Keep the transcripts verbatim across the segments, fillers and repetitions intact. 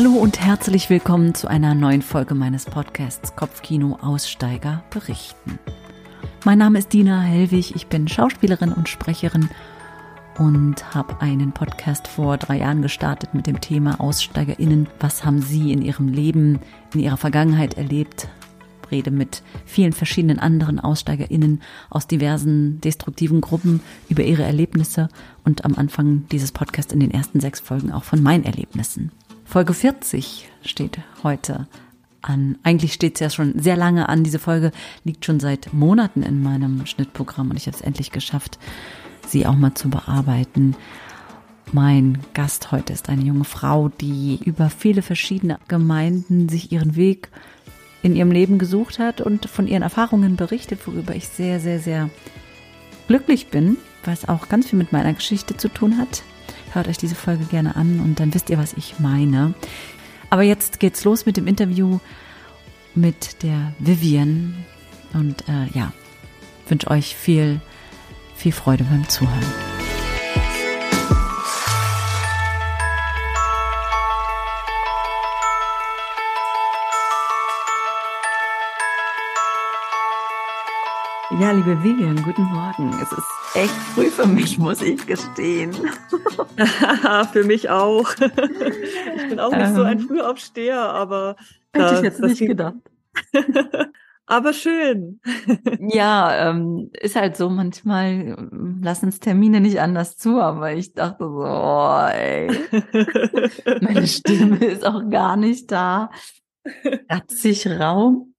Hallo und herzlich willkommen zu einer neuen Folge meines Podcasts Kopfkino Aussteiger berichten. Mein Name ist Dina Hellwig, ich bin Schauspielerin und Sprecherin und habe einen Podcast vor drei Jahren gestartet mit dem Thema AussteigerInnen. Was haben Sie in Ihrem Leben, in Ihrer Vergangenheit erlebt? Rede mit vielen verschiedenen anderen AussteigerInnen aus diversen destruktiven Gruppen über ihre Erlebnisse und am Anfang dieses Podcasts in den ersten sechs Folgen auch von meinen Erlebnissen. Folge vierzig steht heute an. Eigentlich steht es ja schon sehr lange an. Diese Folge liegt schon seit Monaten in meinem Schnittprogramm und ich habe es endlich geschafft, sie auch mal zu bearbeiten. Mein Gast heute ist eine junge Frau, die über viele verschiedene Gemeinden sich ihren Weg in ihrem Leben gesucht hat und von ihren Erfahrungen berichtet, worüber ich sehr, sehr, sehr glücklich bin, weil es auch ganz viel mit meiner Geschichte zu tun hat. Hört euch diese Folge gerne an und dann wisst ihr, was ich meine. Aber jetzt geht's los mit dem Interview mit der Vivian und äh, ja, wünsche euch viel, viel Freude beim Zuhören. Ja, liebe Vivian, guten Morgen. Es ist echt früh für mich, muss ich gestehen. Für mich auch. Ich bin auch nicht ähm, so ein Frühaufsteher, aber hätte ich jetzt nicht ging... gedacht. Aber schön. Ja, ähm, ist halt so, manchmal lassen es Termine nicht anders zu, aber ich dachte so, oh, ey, meine Stimme ist auch gar nicht da. Hat sich Raum.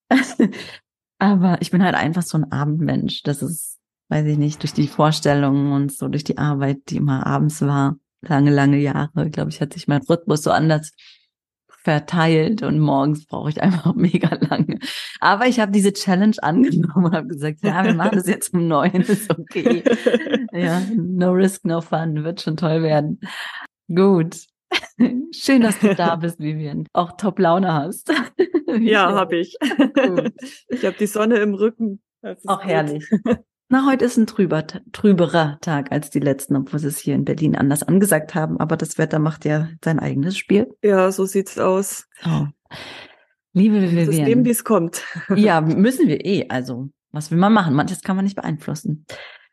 Aber ich bin halt einfach so ein Abendmensch. Das ist, weiß ich nicht, durch die Vorstellungen und so, durch die Arbeit, die immer abends war, lange, lange Jahre, glaube ich, hat sich mein Rhythmus so anders verteilt und morgens brauche ich einfach mega lange. Aber ich habe diese Challenge angenommen und habe gesagt, ja, wir machen das jetzt um neun, ist okay. Ja, no risk, no fun, wird schon toll werden. Gut. Schön, dass du da bist, Vivian. Auch top Laune hast. Ja, habe ich. Gut. Ich habe die Sonne im Rücken. Auch gut. Herrlich. Na, heute ist ein trüber, trüberer Tag als die letzten, obwohl sie es hier in Berlin anders angesagt haben. Aber das Wetter macht ja sein eigenes Spiel. Ja, so sieht's aus. Oh. Liebe Vivian. Das Leben, wie es kommt. Ja, müssen wir eh. Also, was will man machen? Manches kann man nicht beeinflussen.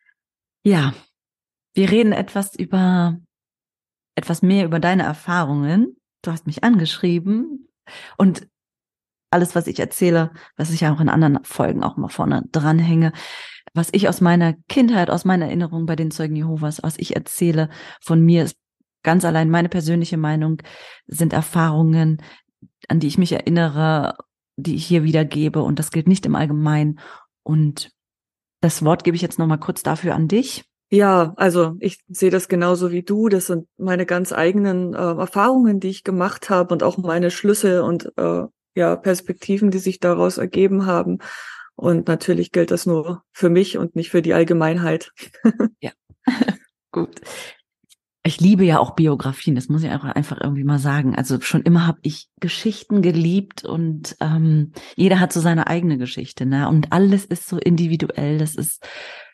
Ja, wir reden etwas über... etwas mehr über deine Erfahrungen. Du hast mich angeschrieben und alles, was ich erzähle, was ich ja auch in anderen Folgen auch mal vorne dranhänge, was ich aus meiner Kindheit, aus meiner Erinnerung bei den Zeugen Jehovas, was ich erzähle von mir, ist ganz allein meine persönliche Meinung, sind Erfahrungen, an die ich mich erinnere, die ich hier wiedergebe und das gilt nicht im Allgemeinen. Und das Wort gebe ich jetzt nochmal kurz dafür an dich. Ja, also ich sehe das genauso wie du. Das sind meine ganz eigenen äh, Erfahrungen, die ich gemacht habe und auch meine Schlüsse und äh, ja Perspektiven, die sich daraus ergeben haben. Und natürlich gilt das nur für mich und nicht für die Allgemeinheit. Ja, gut. Ich liebe ja auch Biografien, das muss ich einfach irgendwie mal sagen. Also schon immer habe ich Geschichten geliebt und ähm, jeder hat so seine eigene Geschichte, ne? Und alles ist so individuell, das ist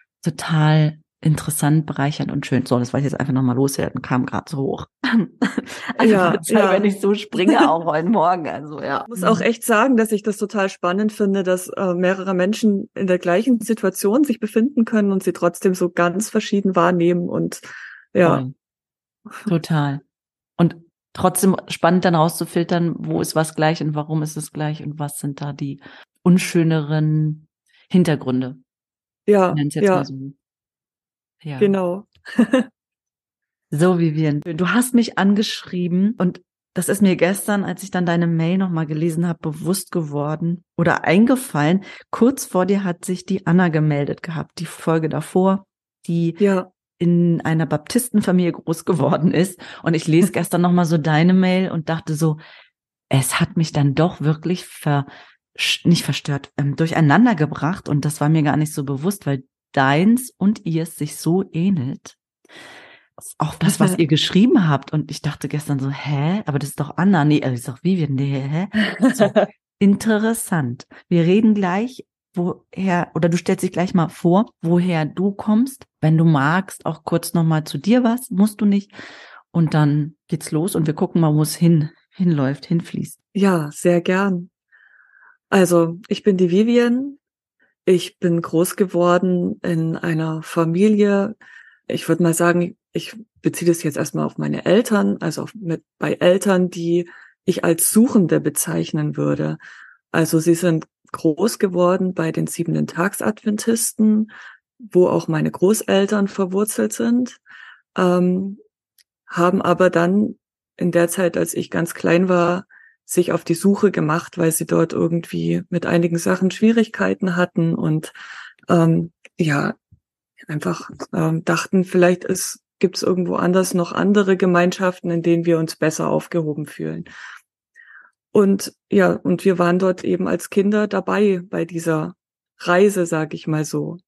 total interessant, bereichernd und schön. So, das war ich jetzt einfach nochmal loswerden, kam gerade so hoch. Also ja, ja. Wenn ich so springe, auch heute Morgen. Also ja. Ich muss auch echt sagen, dass ich das total spannend finde, dass äh, mehrere Menschen in der gleichen Situation sich befinden können und sie trotzdem so ganz verschieden wahrnehmen und ja. Voll. Total. Und trotzdem spannend dann rauszufiltern, wo ist was gleich und warum ist es gleich und was sind da die unschöneren Hintergründe. Ja, ich nenne es jetzt ja. mal so. Ja. Genau. So, Vivian, du hast mich angeschrieben und das ist mir gestern, als ich dann deine Mail nochmal gelesen habe, bewusst geworden oder eingefallen. Kurz vor dir hat sich die Anna gemeldet gehabt, die Folge davor, die ja. in einer Baptistenfamilie groß geworden ist. Und ich lese gestern nochmal so deine Mail und dachte so, es hat mich dann doch wirklich ver, nicht verstört, ähm, durcheinander gebracht und das war mir gar nicht so bewusst, weil deins und ihrs sich so ähnelt. Auch das, was ihr geschrieben habt. Und ich dachte gestern so, hä? Aber das ist doch Anna. Nee, also ist doch Vivian. Nee, hä? So, interessant. Wir reden gleich, woher, oder du stellst dich gleich mal vor, woher du kommst. Wenn du magst, auch kurz nochmal zu dir was, musst du nicht. Und dann geht's los und wir gucken mal, wo es hin, hinläuft, hinfließt. Ja, sehr gern. Also, ich bin die Vivian. Ich bin groß geworden in einer Familie. Ich würde mal sagen, ich beziehe das jetzt erstmal auf meine Eltern, also auf, mit, bei Eltern, die ich als Suchende bezeichnen würde. Also sie sind groß geworden bei den Siebenten-Tags-Adventisten, wo auch meine Großeltern verwurzelt sind, ähm, haben aber dann in der Zeit, als ich ganz klein war, sich auf die Suche gemacht, weil sie dort irgendwie mit einigen Sachen Schwierigkeiten hatten und ähm, ja, einfach ähm, dachten, vielleicht ist, gibt es irgendwo anders noch andere Gemeinschaften, in denen wir uns besser aufgehoben fühlen. Und ja, und wir waren dort eben als Kinder dabei bei dieser Reise, sag ich mal so.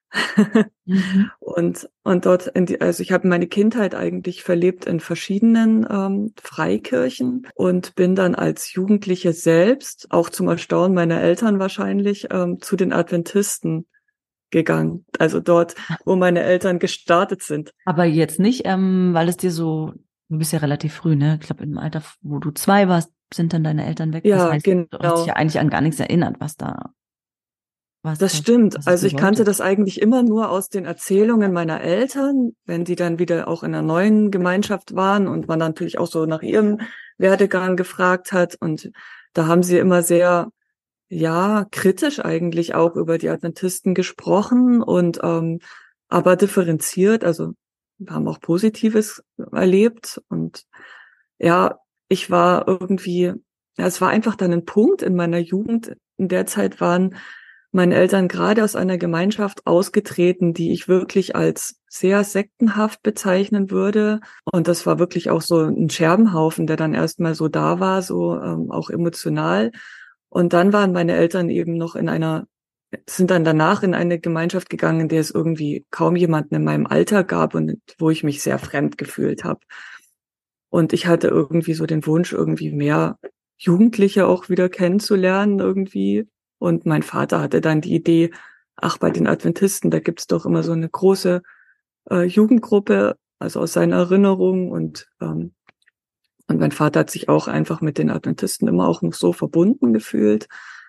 Mhm. Und, und dort, in die, also ich habe meine Kindheit eigentlich verlebt in verschiedenen ähm, Freikirchen und bin dann als Jugendliche selbst, auch zum Erstaunen meiner Eltern wahrscheinlich, ähm, zu den Adventisten gegangen. Also dort, wo meine Eltern gestartet sind. Aber jetzt nicht, ähm, weil es dir so, du bist ja relativ früh, ne? Ich glaube, im Alter, wo du zwei warst, sind dann deine Eltern weg. Das Ja, heißt, du hast dich genau. ja eigentlich an gar nichts erinnert, was da, was Das das, stimmt. was es Also ich kannte bedeutet. das eigentlich immer nur aus den Erzählungen meiner Eltern, wenn die dann wieder auch in einer neuen Gemeinschaft waren und man natürlich auch so nach ihrem Werdegang gefragt hat. Und da haben sie immer sehr, ja, kritisch eigentlich auch über die Adventisten gesprochen und ähm, aber differenziert. Also wir haben auch Positives erlebt. Und ja, ich war irgendwie, ja, es war einfach dann ein Punkt in meiner Jugend. In der Zeit waren meine Eltern gerade aus einer Gemeinschaft ausgetreten, die ich wirklich als sehr sektenhaft bezeichnen würde. Und das war wirklich auch so ein Scherbenhaufen, der dann erstmal so da war, so ähm, auch emotional. Und dann waren meine Eltern eben noch in einer, sind dann danach in eine Gemeinschaft gegangen, in der es irgendwie kaum jemanden in meinem Alter gab und wo ich mich sehr fremd gefühlt habe. Und ich hatte irgendwie so den Wunsch, irgendwie mehr Jugendliche auch wieder kennenzulernen irgendwie. Und mein Vater hatte dann die Idee, ach, bei den Adventisten, da gibt's doch immer so eine große äh, Jugendgruppe, also aus seiner Erinnerung. Und, ähm, und mein Vater hat sich auch einfach mit den Adventisten immer auch noch so verbunden gefühlt.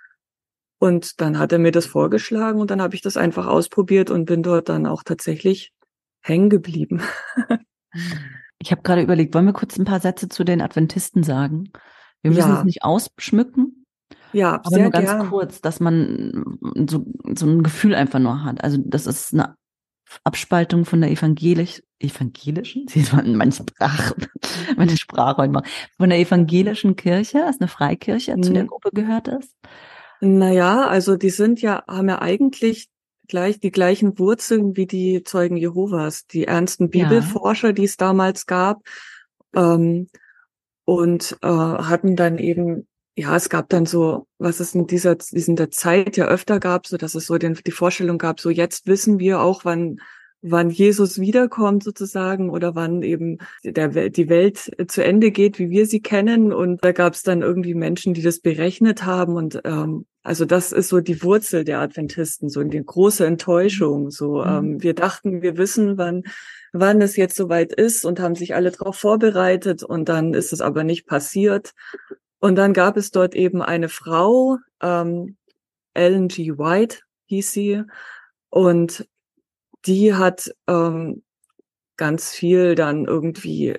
Und dann hat er mir das vorgeschlagen und dann habe ich das einfach ausprobiert und bin dort dann auch tatsächlich hängen geblieben. Ich habe gerade überlegt, wollen wir kurz ein paar Sätze zu den Adventisten sagen? Wir müssen es Ja, nicht ausschmücken, ja, aber nur sehr ganz gern. kurz, dass man so, so ein Gefühl einfach nur hat. Also das ist eine Abspaltung von der evangelisch, evangelischen, siehst du, meine Sprache, meine Sprache heute mal, von der evangelischen Kirche, ist eine Freikirche, zu der Hm. Gruppe gehört ist. Naja, also die sind ja, haben ja eigentlich gleich die gleichen Wurzeln wie die Zeugen Jehovas, die ernsten Ja, Bibelforscher, die es damals gab, ähm, und äh, hatten dann eben, ja, es gab dann so, was es in dieser, in der Zeit ja öfter gab, so dass es so den, die Vorstellung gab, so jetzt wissen wir auch, wann wann Jesus wiederkommt sozusagen oder wann eben der, Wel- die Welt zu Ende geht, wie wir sie kennen. Und da gab es dann irgendwie Menschen, die das berechnet haben. Und ähm, also das ist so die Wurzel der Adventisten, so die große Enttäuschung. So mhm. ähm, wir dachten, wir wissen, wann wann es jetzt soweit ist und haben sich alle darauf vorbereitet. Und dann ist es aber nicht passiert. Und dann gab es dort eben eine Frau, ähm, Ellen G. White hieß sie. Und die hat ähm, ganz viel dann irgendwie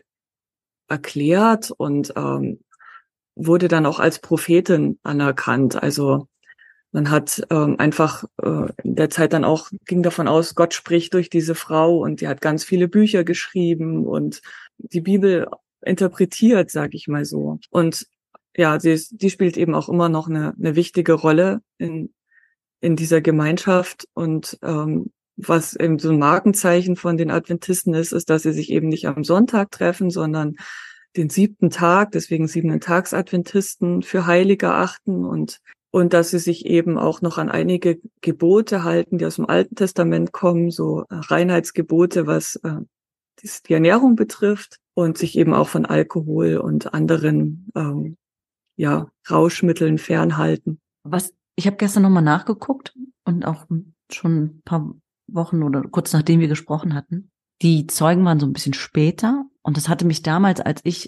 erklärt und ähm, wurde dann auch als Prophetin anerkannt. Also man hat ähm, einfach äh, in der Zeit dann auch, ging davon aus, Gott spricht durch diese Frau und die hat ganz viele Bücher geschrieben und die Bibel interpretiert, sag ich mal so. Und ja, sie ist, die spielt eben auch immer noch eine, eine wichtige Rolle in, in dieser Gemeinschaft und ähm, was eben so ein Markenzeichen von den Adventisten ist, ist, dass sie sich eben nicht am Sonntag treffen, sondern den siebten Tag, deswegen siebenten Tags-Adventisten für heiliger achten und und dass sie sich eben auch noch an einige Gebote halten, die aus dem Alten Testament kommen, so Reinheitsgebote, was äh, die Ernährung betrifft und sich eben auch von Alkohol und anderen ähm, ja Rauschmitteln fernhalten. Was, ich habe gestern nochmal nachgeguckt und auch schon ein paar Wochen oder kurz nachdem wir gesprochen hatten. Die Zeugen waren so ein bisschen später und das hatte mich damals, als ich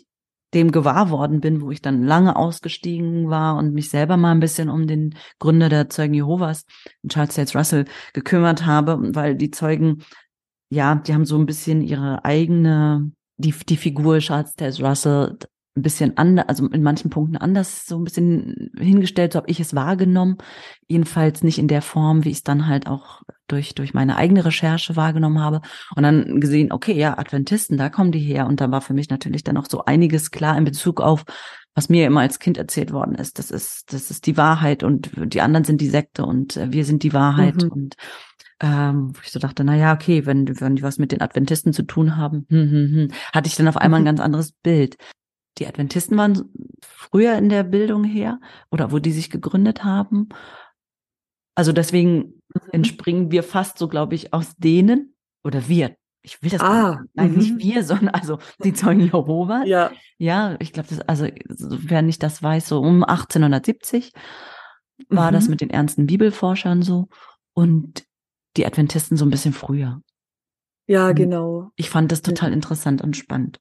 dem gewahr worden bin, wo ich dann lange ausgestiegen war und mich selber mal ein bisschen um den Gründer der Zeugen Jehovas, Charles Taze Russell, gekümmert habe, weil die Zeugen, ja, die haben so ein bisschen ihre eigene, die, die Figur Charles Taze Russell ein bisschen anders, also in manchen Punkten anders so ein bisschen hingestellt, so habe ich es wahrgenommen. Jedenfalls nicht in der Form, wie ich es dann halt auch durch durch meine eigene Recherche wahrgenommen habe. Und dann gesehen, okay, ja, Adventisten, da kommen die her. Und da war für mich natürlich dann auch so einiges klar in Bezug auf, was mir immer als Kind erzählt worden ist. Das ist, das ist die Wahrheit und die anderen sind die Sekte und wir sind die Wahrheit. Mhm. Und ähm, wo ich so dachte, na ja, okay, wenn, wenn die was mit den Adventisten zu tun haben, hm, hm, hm, hatte ich dann auf einmal ein ganz anderes Bild. Die Adventisten waren früher in der Bildung her oder wo die sich gegründet haben. Also deswegen entspringen wir fast so, glaube ich, aus denen oder wir. Ich will das ah, gar nicht. Nein, mhm. nicht wir, sondern also die Zeugen Jehovas. Ja, ja, ich glaube, das, also wer nicht das weiß, so um achtzehnhundertsiebzig war mhm. das mit den ernsten Bibelforschern so und die Adventisten so ein bisschen früher. Ja, genau. Ich fand das total interessant und spannend.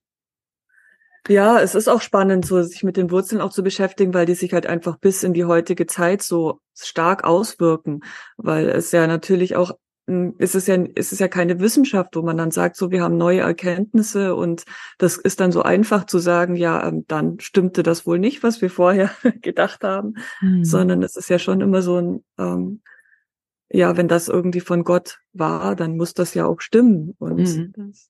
Ja, es ist auch spannend, so sich mit den Wurzeln auch zu beschäftigen, weil die sich halt einfach bis in die heutige Zeit so stark auswirken, weil es ja natürlich auch, ist es ja, ist es ja keine Wissenschaft, wo man dann sagt, so, wir haben neue Erkenntnisse und das ist dann so einfach zu sagen, ja, dann stimmte das wohl nicht, was wir vorher gedacht haben, hm. sondern es ist ja schon immer so ein, ähm, ja, wenn das irgendwie von Gott war, dann muss das ja auch stimmen und hm. das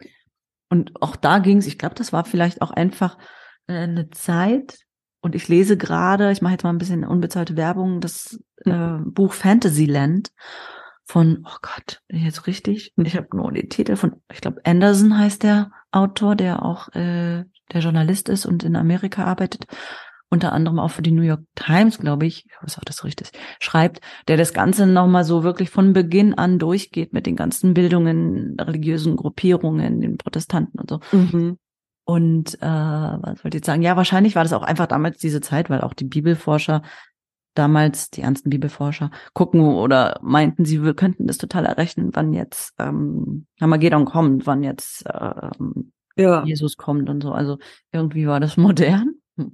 Und auch da ging es, ich glaube, das war vielleicht auch einfach äh, eine Zeit. Und ich lese gerade, ich mache jetzt mal ein bisschen unbezahlte Werbung, das äh, Buch Fantasyland von, oh Gott, bin ich jetzt richtig? Ich habe nur den Titel von, ich glaube, Anderson heißt der Autor, der auch äh, der Journalist ist und in Amerika arbeitet. Unter anderem auch für die New York Times, glaube ich, ich weiß auch, das richtig schreibt, der das Ganze nochmal so wirklich von Beginn an durchgeht mit den ganzen Bildungen, religiösen Gruppierungen, den Protestanten und so. Mhm. Und äh, was wollte ich jetzt sagen? Ja, wahrscheinlich war das auch einfach damals diese Zeit, weil auch die Bibelforscher damals, die ernsten Bibelforscher, gucken oder meinten, sie könnten das total errechnen, wann jetzt ähm, Armageddon kommt, wann jetzt ähm, ja. Jesus kommt und so. Also irgendwie war das modern. Hm.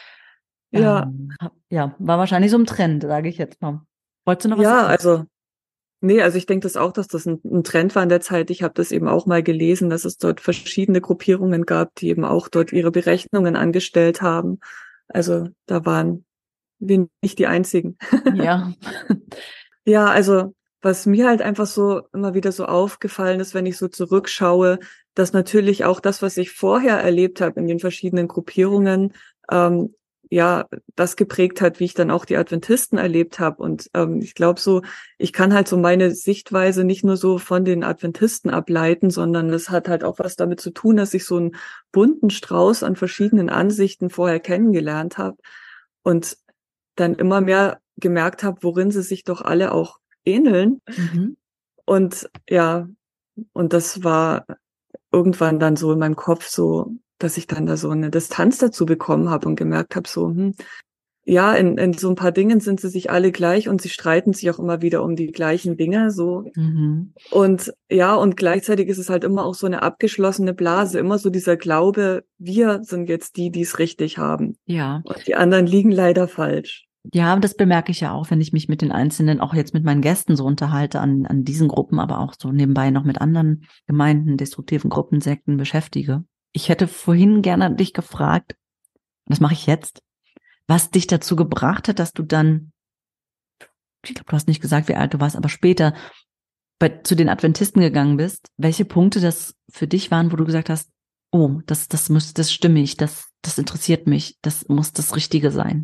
Ja. Ähm, ja, war wahrscheinlich so ein Trend, sage ich jetzt mal. Wolltest du noch was ja, sagen? Ja, also, nee, also ich denke das auch, dass das ein, ein Trend war in der Zeit. Ich habe das eben auch mal gelesen, dass es dort verschiedene Gruppierungen gab, die eben auch dort ihre Berechnungen angestellt haben. Also da waren wir nicht die einzigen. Ja. Ja, also was mir halt einfach so immer wieder so aufgefallen ist, wenn ich so zurückschaue, dass natürlich auch das, was ich vorher erlebt habe in den verschiedenen Gruppierungen, ähm, ja, das geprägt hat, wie ich dann auch die Adventisten erlebt habe. Und ähm, ich glaube so, ich kann halt so meine Sichtweise nicht nur so von den Adventisten ableiten, sondern es hat halt auch was damit zu tun, dass ich so einen bunten Strauß an verschiedenen Ansichten vorher kennengelernt habe und dann immer mehr gemerkt habe, worin sie sich doch alle auch ähneln. Mhm. Und ja, und das war irgendwann dann so in meinem Kopf so, dass ich dann da so eine Distanz dazu bekommen habe und gemerkt habe, so, hm, ja, in, in so ein paar Dingen sind sie sich alle gleich und sie streiten sich auch immer wieder um die gleichen Dinge, so. Mhm. Und ja, und gleichzeitig ist es halt immer auch so eine abgeschlossene Blase, immer so dieser Glaube, wir sind jetzt die, die es richtig haben. Ja. Und die anderen liegen leider falsch. Ja, das bemerke ich ja auch, wenn ich mich mit den Einzelnen, auch jetzt mit meinen Gästen so unterhalte, an, an diesen Gruppen, aber auch so nebenbei noch mit anderen Gemeinden, destruktiven Gruppen, Sekten beschäftige. Ich hätte vorhin gerne dich gefragt, und das mache ich jetzt, was dich dazu gebracht hat, dass du dann, ich glaube, du hast nicht gesagt, wie alt du warst, aber später bei, zu den Adventisten gegangen bist, welche Punkte das für dich waren, wo du gesagt hast, oh, das, das muss, das stimmig, das, das interessiert mich, das muss das Richtige sein.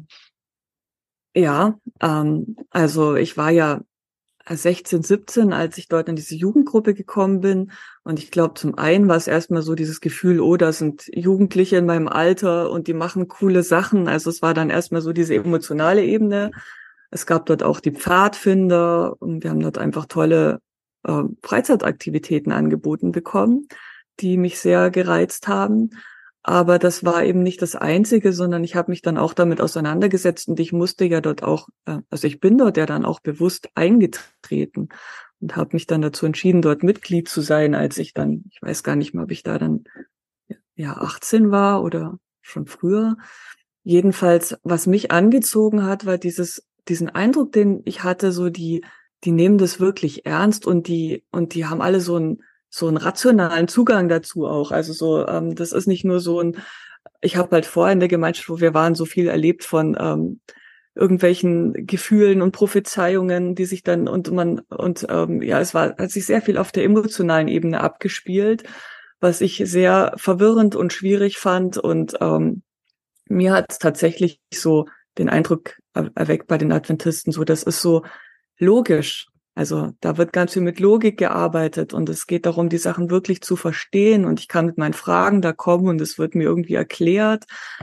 Ja, ähm, also ich war ja sechzehn, siebzehn, als ich dort in diese Jugendgruppe gekommen bin. Und ich glaube, zum einen war es erstmal so dieses Gefühl, oh, da sind Jugendliche in meinem Alter und die machen coole Sachen. Also es war dann erstmal so diese emotionale Ebene. Es gab dort auch die Pfadfinder und wir haben dort einfach tolle äh, Freizeitaktivitäten angeboten bekommen, die mich sehr gereizt haben. Aber das war eben nicht das Einzige, sondern ich habe mich dann auch damit auseinandergesetzt und ich musste ja dort auch, also ich bin dort ja dann auch bewusst eingetreten und habe mich dann dazu entschieden, dort Mitglied zu sein, als ich dann, ich weiß gar nicht mehr, ob ich da dann ja achtzehn war oder schon früher. Jedenfalls, was mich angezogen hat, war dieses, diesen Eindruck, den ich hatte, so die, die nehmen das wirklich ernst und die, und die haben alle so einen, so einen rationalen Zugang dazu auch. Also so, ähm, das ist nicht nur so ein, ich habe halt vorher in der Gemeinschaft, wo wir waren, so viel erlebt von ähm, irgendwelchen Gefühlen und Prophezeiungen, die sich dann und man und ähm, ja, es war hat sich sehr viel auf der emotionalen Ebene abgespielt, was ich sehr verwirrend und schwierig fand und ähm, mir hat es tatsächlich so den Eindruck er- erweckt bei den Adventisten, so das ist so logisch. Also da wird ganz viel mit Logik gearbeitet und es geht darum, die Sachen wirklich zu verstehen und ich kann mit meinen Fragen da kommen und es wird mir irgendwie erklärt.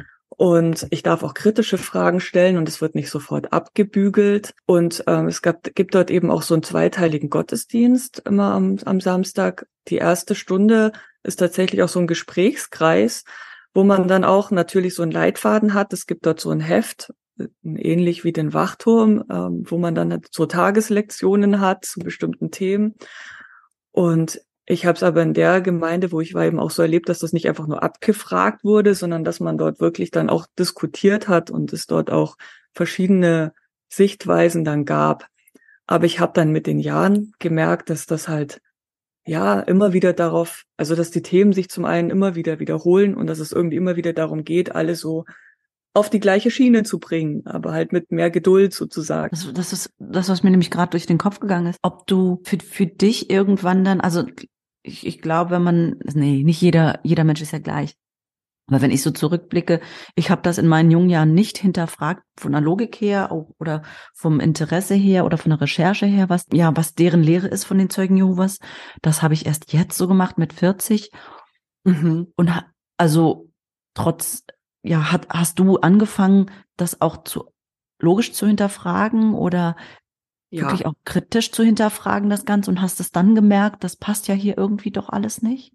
Und ich darf auch kritische Fragen stellen und es wird nicht sofort abgebügelt. Und ähm, es gab, gibt dort eben auch so einen zweiteiligen Gottesdienst immer am, am Samstag. Die erste Stunde ist tatsächlich auch so ein Gesprächskreis, wo man dann auch natürlich so einen Leitfaden hat. Es gibt dort so ein Heft, ähnlich wie den Wachturm, ähm, wo man dann halt so Tageslektionen hat zu bestimmten Themen. Und ich habe es aber in der Gemeinde, wo ich war, eben auch so erlebt, dass das nicht einfach nur abgefragt wurde, sondern dass man dort wirklich dann auch diskutiert hat und es dort auch verschiedene Sichtweisen dann gab. Aber ich habe dann mit den Jahren gemerkt, dass das halt ja immer wieder darauf, also dass die Themen sich zum einen immer wieder wiederholen und dass es irgendwie immer wieder darum geht, alle so auf die gleiche Schiene zu bringen, aber halt mit mehr Geduld sozusagen. Das, das ist das, was mir nämlich gerade durch den Kopf gegangen ist. Ob du für, für dich irgendwann dann, also ich, ich glaube, wenn man, nee, nicht jeder, jeder Mensch ist ja gleich. Aber wenn ich so zurückblicke, ich habe das in meinen jungen Jahren nicht hinterfragt, von der Logik her auch, oder vom Interesse her oder von der Recherche her, was, ja, was deren Lehre ist von den Zeugen Jehovas. Das habe ich erst jetzt so gemacht mit vierzig. Mhm. Und ha- also trotz, ja, hat, hast du angefangen, das auch zu logisch zu hinterfragen oder wirklich Ja. auch kritisch zu hinterfragen, das Ganze, und hast es dann gemerkt, das passt ja hier irgendwie doch alles nicht?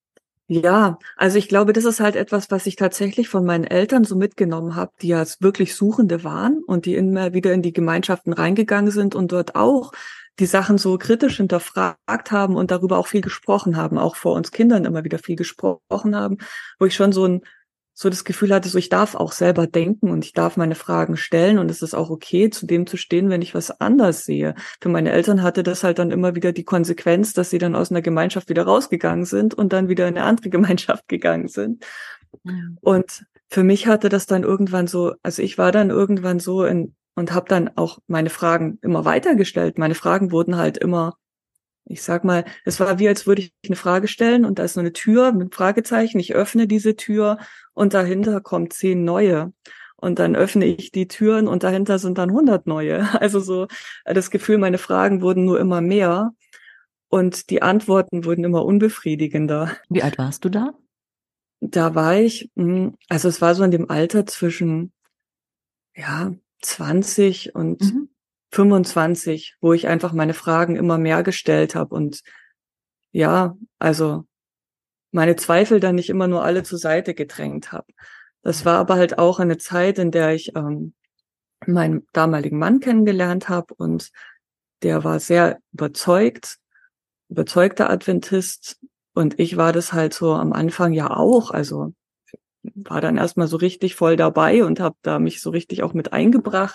Ja, also ich glaube, das ist halt etwas, was ich tatsächlich von meinen Eltern so mitgenommen habe, die ja wirklich Suchende waren und die immer wieder in die Gemeinschaften reingegangen sind und dort auch die Sachen so kritisch hinterfragt haben und darüber auch viel gesprochen haben, auch vor uns Kindern immer wieder viel gesprochen haben, wo ich schon so ein so das Gefühl hatte, so ich darf auch selber denken und ich darf meine Fragen stellen und es ist auch okay, zu dem zu stehen, wenn ich was anders sehe. Für meine Eltern hatte das halt dann immer wieder die Konsequenz, dass sie dann aus einer Gemeinschaft wieder rausgegangen sind und dann wieder in eine andere Gemeinschaft gegangen sind. Mhm. Und für mich hatte das dann irgendwann so, also ich war dann irgendwann so in und habe dann auch meine Fragen immer weitergestellt. Meine Fragen wurden halt immer, ich sag mal, es war wie, als würde ich eine Frage stellen und da ist so eine Tür mit Fragezeichen. Ich öffne diese Tür und dahinter kommen zehn neue. Und dann öffne ich die Türen und dahinter sind dann hundert neue. Also so das Gefühl, meine Fragen wurden nur immer mehr und die Antworten wurden immer unbefriedigender. Wie alt warst du da? Da war ich, mh, also es war so in dem Alter zwischen, ja, zwanzig und Mhm. fünfundzwanzig, wo ich einfach meine Fragen immer mehr gestellt habe und ja, also meine Zweifel dann nicht immer nur alle zur Seite gedrängt habe. Das war aber halt auch eine Zeit, in der ich ähm, meinen damaligen Mann kennengelernt habe und der war sehr überzeugt, überzeugter Adventist und ich war das halt so am Anfang ja auch, also war dann erstmal so richtig voll dabei und habe da mich so richtig auch mit eingebracht.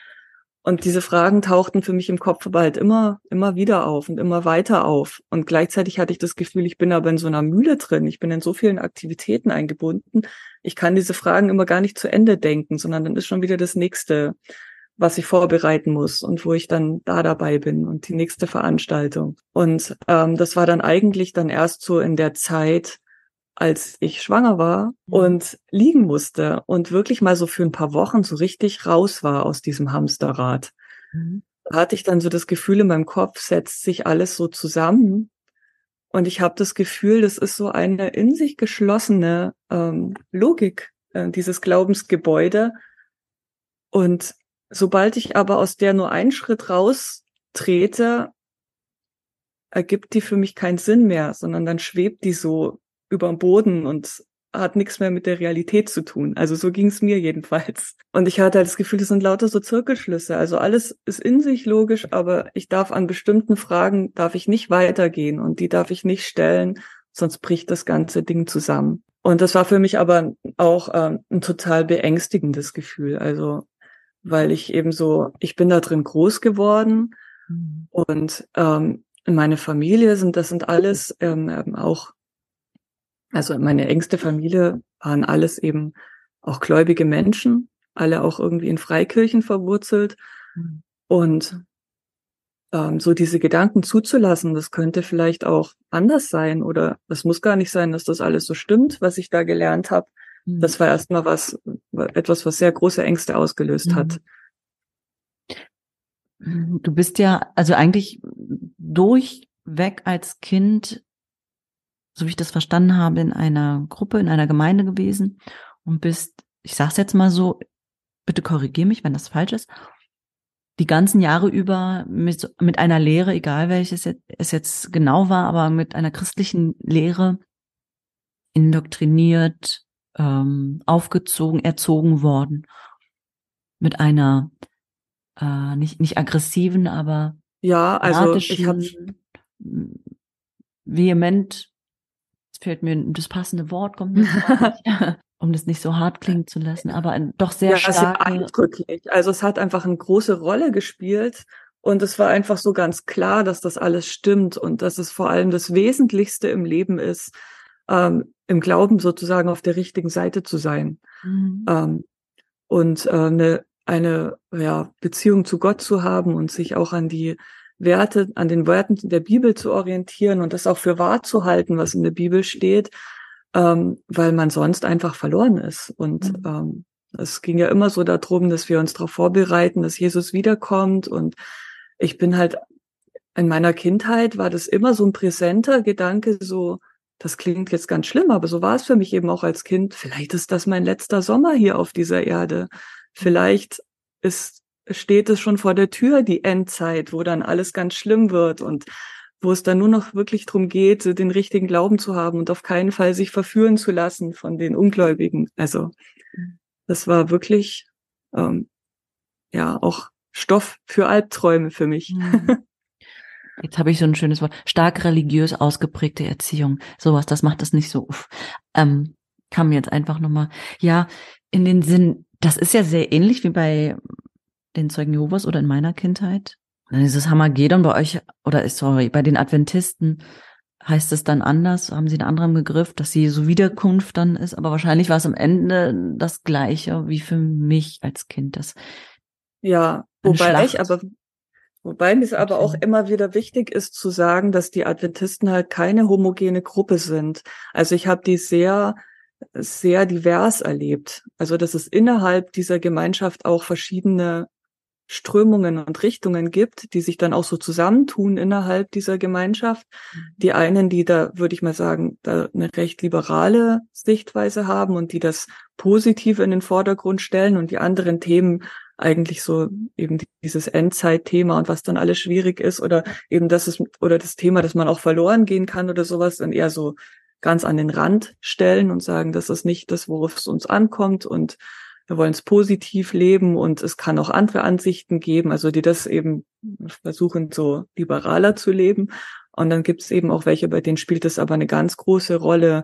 Und diese Fragen tauchten für mich im Kopf aber halt immer, immer wieder auf und immer weiter auf. Und gleichzeitig hatte ich das Gefühl, ich bin aber in so einer Mühle drin. Ich bin in so vielen Aktivitäten eingebunden. Ich kann diese Fragen immer gar nicht zu Ende denken, sondern dann ist schon wieder das nächste, was ich vorbereiten muss und wo ich dann da dabei bin und die nächste Veranstaltung. Und ähm, das war dann eigentlich dann erst so in der Zeit, als ich schwanger war und liegen musste und wirklich mal so für ein paar Wochen so richtig raus war aus diesem Hamsterrad. Mhm. Da hatte ich dann so das Gefühl, in meinem Kopf setzt sich alles so zusammen und ich habe das Gefühl, das ist so eine in sich geschlossene ähm, Logik, äh, dieses Glaubensgebäude. Und sobald ich aber aus der nur einen Schritt raustrete, ergibt die für mich keinen Sinn mehr, sondern dann schwebt die so über dem Boden und hat nichts mehr mit der Realität zu tun. Also so ging es mir jedenfalls. Und ich hatte halt das Gefühl, das sind lauter so Zirkelschlüsse. Also alles ist in sich logisch, aber ich darf an bestimmten Fragen, darf ich nicht weitergehen und die darf ich nicht stellen, sonst bricht das ganze Ding zusammen. Und das war für mich aber auch ähm, ein total beängstigendes Gefühl. Also, weil ich eben so, ich bin da drin groß geworden Mhm. und ähm, meine Familie sind, das sind alles ähm, ähm, auch, also meine engste Familie waren alles eben auch gläubige Menschen, alle auch irgendwie in Freikirchen verwurzelt. Mhm. Und ähm, so diese Gedanken zuzulassen, das könnte vielleicht auch anders sein oder es muss gar nicht sein, dass das alles so stimmt, was ich da gelernt habe. Mhm. Das war erstmal was, etwas, was sehr große Ängste ausgelöst hat. Mhm. Du bist ja also eigentlich durchweg als Kind, so wie ich das verstanden habe, in einer Gruppe, in einer Gemeinde gewesen und bist, ich sag's jetzt mal so, bitte korrigier mich, wenn das falsch ist, die ganzen Jahre über mit, so- mit einer Lehre, egal welches jetzt- es jetzt genau war, aber mit einer christlichen Lehre indoktriniert, ähm, aufgezogen, erzogen worden. Mit einer äh, nicht, nicht aggressiven, aber Ja, also ich habe, fanatischen, m- vehement, es fehlt mir das passende Wort, kommt mir jetzt gerade nicht, um das nicht so hart klingen zu lassen, aber ein, doch sehr ja, sehr starke. eindrücklich. Also es hat einfach eine große Rolle gespielt und es war einfach so ganz klar, dass das alles stimmt und dass es vor allem das Wesentlichste im Leben ist, ähm, im Glauben sozusagen auf der richtigen Seite zu sein. Mhm. Ähm, und äh, eine, eine ja, Beziehung zu Gott zu haben und sich auch an die Werte, an den Werten der Bibel zu orientieren und das auch für wahr zu halten, was in der Bibel steht, ähm, weil man sonst einfach verloren ist. Und Mhm. ähm, es ging ja immer so darum, dass wir uns darauf vorbereiten, dass Jesus wiederkommt. Und ich bin halt in meiner Kindheit war das immer so ein präsenter Gedanke, so, das klingt jetzt ganz schlimm, aber so war es für mich eben auch als Kind. Vielleicht ist das mein letzter Sommer hier auf dieser Erde. Vielleicht ist, steht es schon vor der Tür, die Endzeit, wo dann alles ganz schlimm wird und wo es dann nur noch wirklich darum geht, den richtigen Glauben zu haben und auf keinen Fall sich verführen zu lassen von den Ungläubigen. Also das war wirklich ähm, ja auch Stoff für Albträume für mich. Mhm. Jetzt habe ich so ein schönes Wort. Stark religiös ausgeprägte Erziehung. Sowas, das macht das nicht so. Uff. Ähm, kam mir jetzt einfach nochmal, ja, in den Sinn, das ist ja sehr ähnlich wie bei den Zeugen Jehovas oder in meiner Kindheit. Dann ist es Hamagedon bei euch, oder ist, sorry, bei den Adventisten heißt es dann anders, haben sie einen anderen Begriff, dass sie so Wiederkunft dann ist, aber wahrscheinlich war es am Ende das Gleiche wie für mich als Kind, das Ja, eine wobei ich Schlacht. aber Wobei mir es aber auch Okay. immer wieder wichtig ist zu sagen, dass die Adventisten halt keine homogene Gruppe sind. Also ich habe die sehr, sehr divers erlebt. Also dass es innerhalb dieser Gemeinschaft auch verschiedene Strömungen und Richtungen gibt, die sich dann auch so zusammentun innerhalb dieser Gemeinschaft. Die einen, die da, würde ich mal sagen, da eine recht liberale Sichtweise haben und die das Positive in den Vordergrund stellen und die anderen Themen eigentlich so eben dieses Endzeitthema und was dann alles schwierig ist oder eben das ist, oder das Thema, dass man auch verloren gehen kann oder sowas, dann eher so ganz an den Rand stellen und sagen, das ist nicht das, worauf es uns ankommt und wir wollen es positiv leben und es kann auch andere Ansichten geben, also die das eben versuchen, so liberaler zu leben. Und dann gibt es eben auch welche, bei denen spielt es aber eine ganz große Rolle,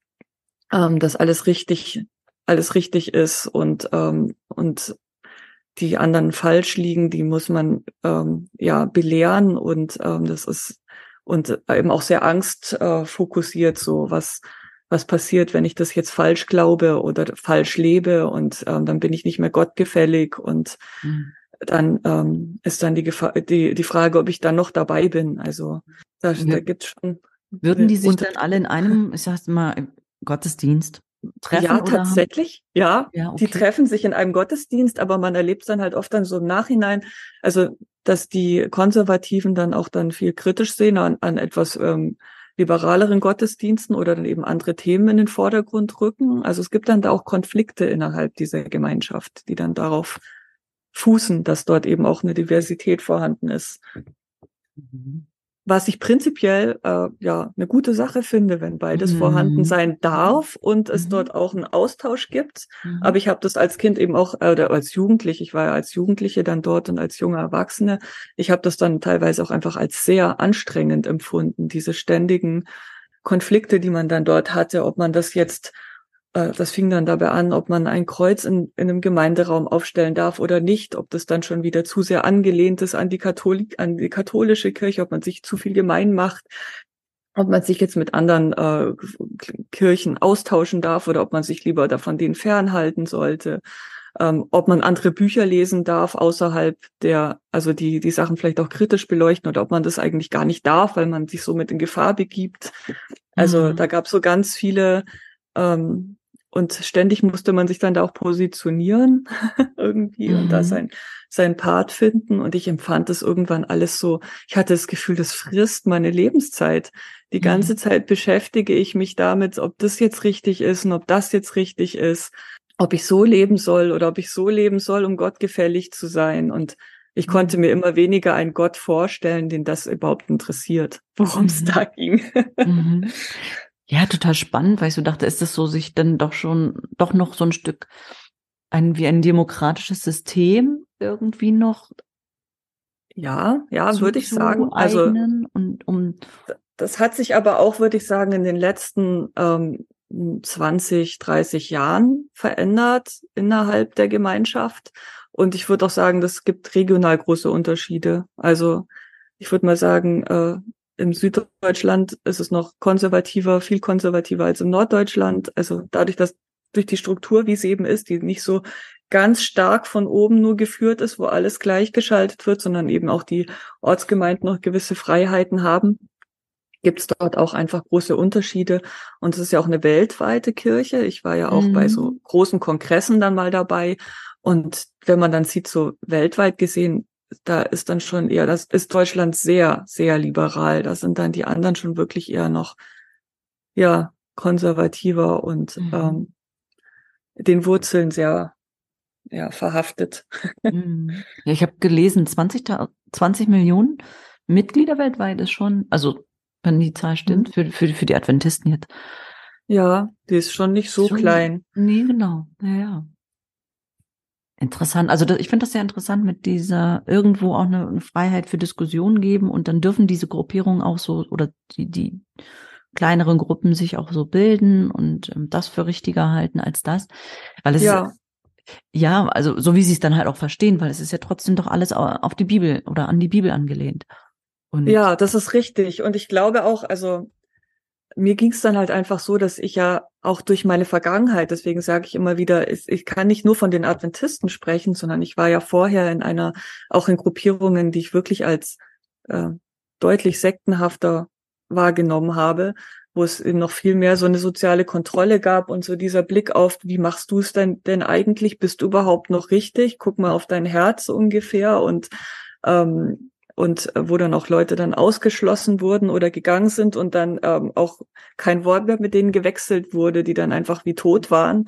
ähm, dass alles richtig, alles richtig ist und, ähm, und die anderen falsch liegen, die muss man ähm, ja belehren und ähm, das ist und eben auch sehr angst äh, fokussiert, so was was passiert, wenn ich das jetzt falsch glaube oder falsch lebe und ähm, dann bin ich nicht mehr gottgefällig und Mhm. dann ähm, ist dann die Gefahr, die die Frage, ob ich dann noch dabei bin. Also da, da gibt es schon Würden eine die sich dann alle Unterschiede. in einem, ich sag's mal, Gottesdienst treffen Ja, oder haben? tatsächlich. Ja, Ja, die okay. treffen sich in einem Gottesdienst, aber man erlebt es dann halt oft dann so im Nachhinein. Also, dass die Konservativen dann auch dann viel kritisch sehen an, an etwas ähm, liberaleren Gottesdiensten oder dann eben andere Themen in den Vordergrund rücken. Also es gibt dann da auch Konflikte innerhalb dieser Gemeinschaft, die dann darauf fußen, dass dort eben auch eine Diversität vorhanden ist. Mhm. Was ich prinzipiell äh, ja eine gute Sache finde, wenn beides vorhanden Mhm. sein darf und es Mhm. dort auch einen Austausch gibt. Aber Mhm. ich habe das als Kind eben auch, äh, oder als Jugendliche, ich war ja als Jugendliche dann dort und als junge Erwachsene, ich habe das dann teilweise auch einfach als sehr anstrengend empfunden, diese ständigen Konflikte, die man dann dort hatte, ob man das jetzt, äh, das fing dann dabei an, ob man ein Kreuz in, in einem Gemeinderaum aufstellen darf oder nicht, ob das dann schon wieder zu sehr angelehnt ist an die Katholik, an die katholische Kirche, ob man sich zu viel gemein macht, ob man sich jetzt mit anderen äh, Kirchen austauschen darf oder ob man sich lieber davon denen fernhalten sollte. Ähm, ob man andere Bücher lesen darf außerhalb der, also die die Sachen vielleicht auch kritisch beleuchten oder ob man das eigentlich gar nicht darf, weil man sich somit in Gefahr begibt. Also Mhm. da gab es so ganz viele ähm, und ständig musste man sich dann da auch positionieren irgendwie und da Mhm. sein sein Part finden und ich empfand das irgendwann alles so, ich hatte das Gefühl, das frisst meine Lebenszeit. Die ganze Mhm. Zeit beschäftige ich mich damit, ob das jetzt richtig ist und ob das jetzt richtig ist, ob ich so leben soll oder ob ich so leben soll, um Gott gefällig zu sein. Und ich konnte Mhm. mir immer weniger einen Gott vorstellen, den das überhaupt interessiert, worum es Mhm. da ging. Mhm. Ja, total spannend, weil ich so dachte, ist das so sich dann doch schon, doch noch so ein Stück ein, wie ein demokratisches System irgendwie noch Ja, ja, würde ich sagen. Also zuzueignen und um, das hat sich aber auch, würde ich sagen, in den letzten ähm, zwanzig, dreißig Jahren verändert innerhalb der Gemeinschaft. Und ich würde auch sagen, das gibt regional große Unterschiede. Also ich würde mal sagen, äh, im Süddeutschland ist es noch konservativer, viel konservativer als im Norddeutschland. Also dadurch, dass durch die Struktur, wie sie eben ist, die nicht so ganz stark von oben nur geführt ist, wo alles gleichgeschaltet wird, sondern eben auch die Ortsgemeinden noch gewisse Freiheiten haben, gibt es dort auch einfach große Unterschiede. Und es ist ja auch eine weltweite Kirche. Ich war ja auch bei so mhm. großen Kongressen dann mal dabei. Und wenn man dann sieht, so weltweit gesehen, da ist dann schon eher, das ist Deutschland sehr, sehr liberal. Da sind dann die anderen schon wirklich eher noch, ja, konservativer und Mhm. ähm, den Wurzeln sehr, ja, verhaftet. Mhm. Ja, ich habe gelesen, zwanzig, zwanzig Millionen Mitglieder weltweit ist schon, also wenn die Zahl Mhm. stimmt, für, für, für die Adventisten jetzt. Ja, die ist schon nicht Ist so schon, klein. nee, genau. Ja, ja. Interessant. Also das, ich finde das sehr interessant mit dieser irgendwo auch eine, eine Freiheit für Diskussionen geben und dann dürfen diese Gruppierungen auch so oder die, die kleineren Gruppen sich auch so bilden und ähm, das für richtiger halten als das. Weil es ist, Ja, ja, also so wie sie es dann halt auch verstehen, weil es ist ja trotzdem doch alles au- auf die Bibel oder an die Bibel angelehnt. Und ja, das ist richtig. Und ich glaube auch, also mir ging es dann halt einfach so, dass ich ja auch durch meine Vergangenheit, deswegen sage ich immer wieder, ich, ich kann nicht nur von den Adventisten sprechen, sondern ich war ja vorher in einer, auch in Gruppierungen, die ich wirklich als äh, deutlich sektenhafter wahrgenommen habe, wo es eben noch viel mehr so eine soziale Kontrolle gab und so dieser Blick auf, wie machst du es denn denn eigentlich? Bist du überhaupt noch richtig? Guck mal auf dein Herz so ungefähr und ähm, und äh, wo dann auch Leute dann ausgeschlossen wurden oder gegangen sind und dann ähm, auch kein Wort mehr mit denen gewechselt wurde, die dann einfach wie tot waren,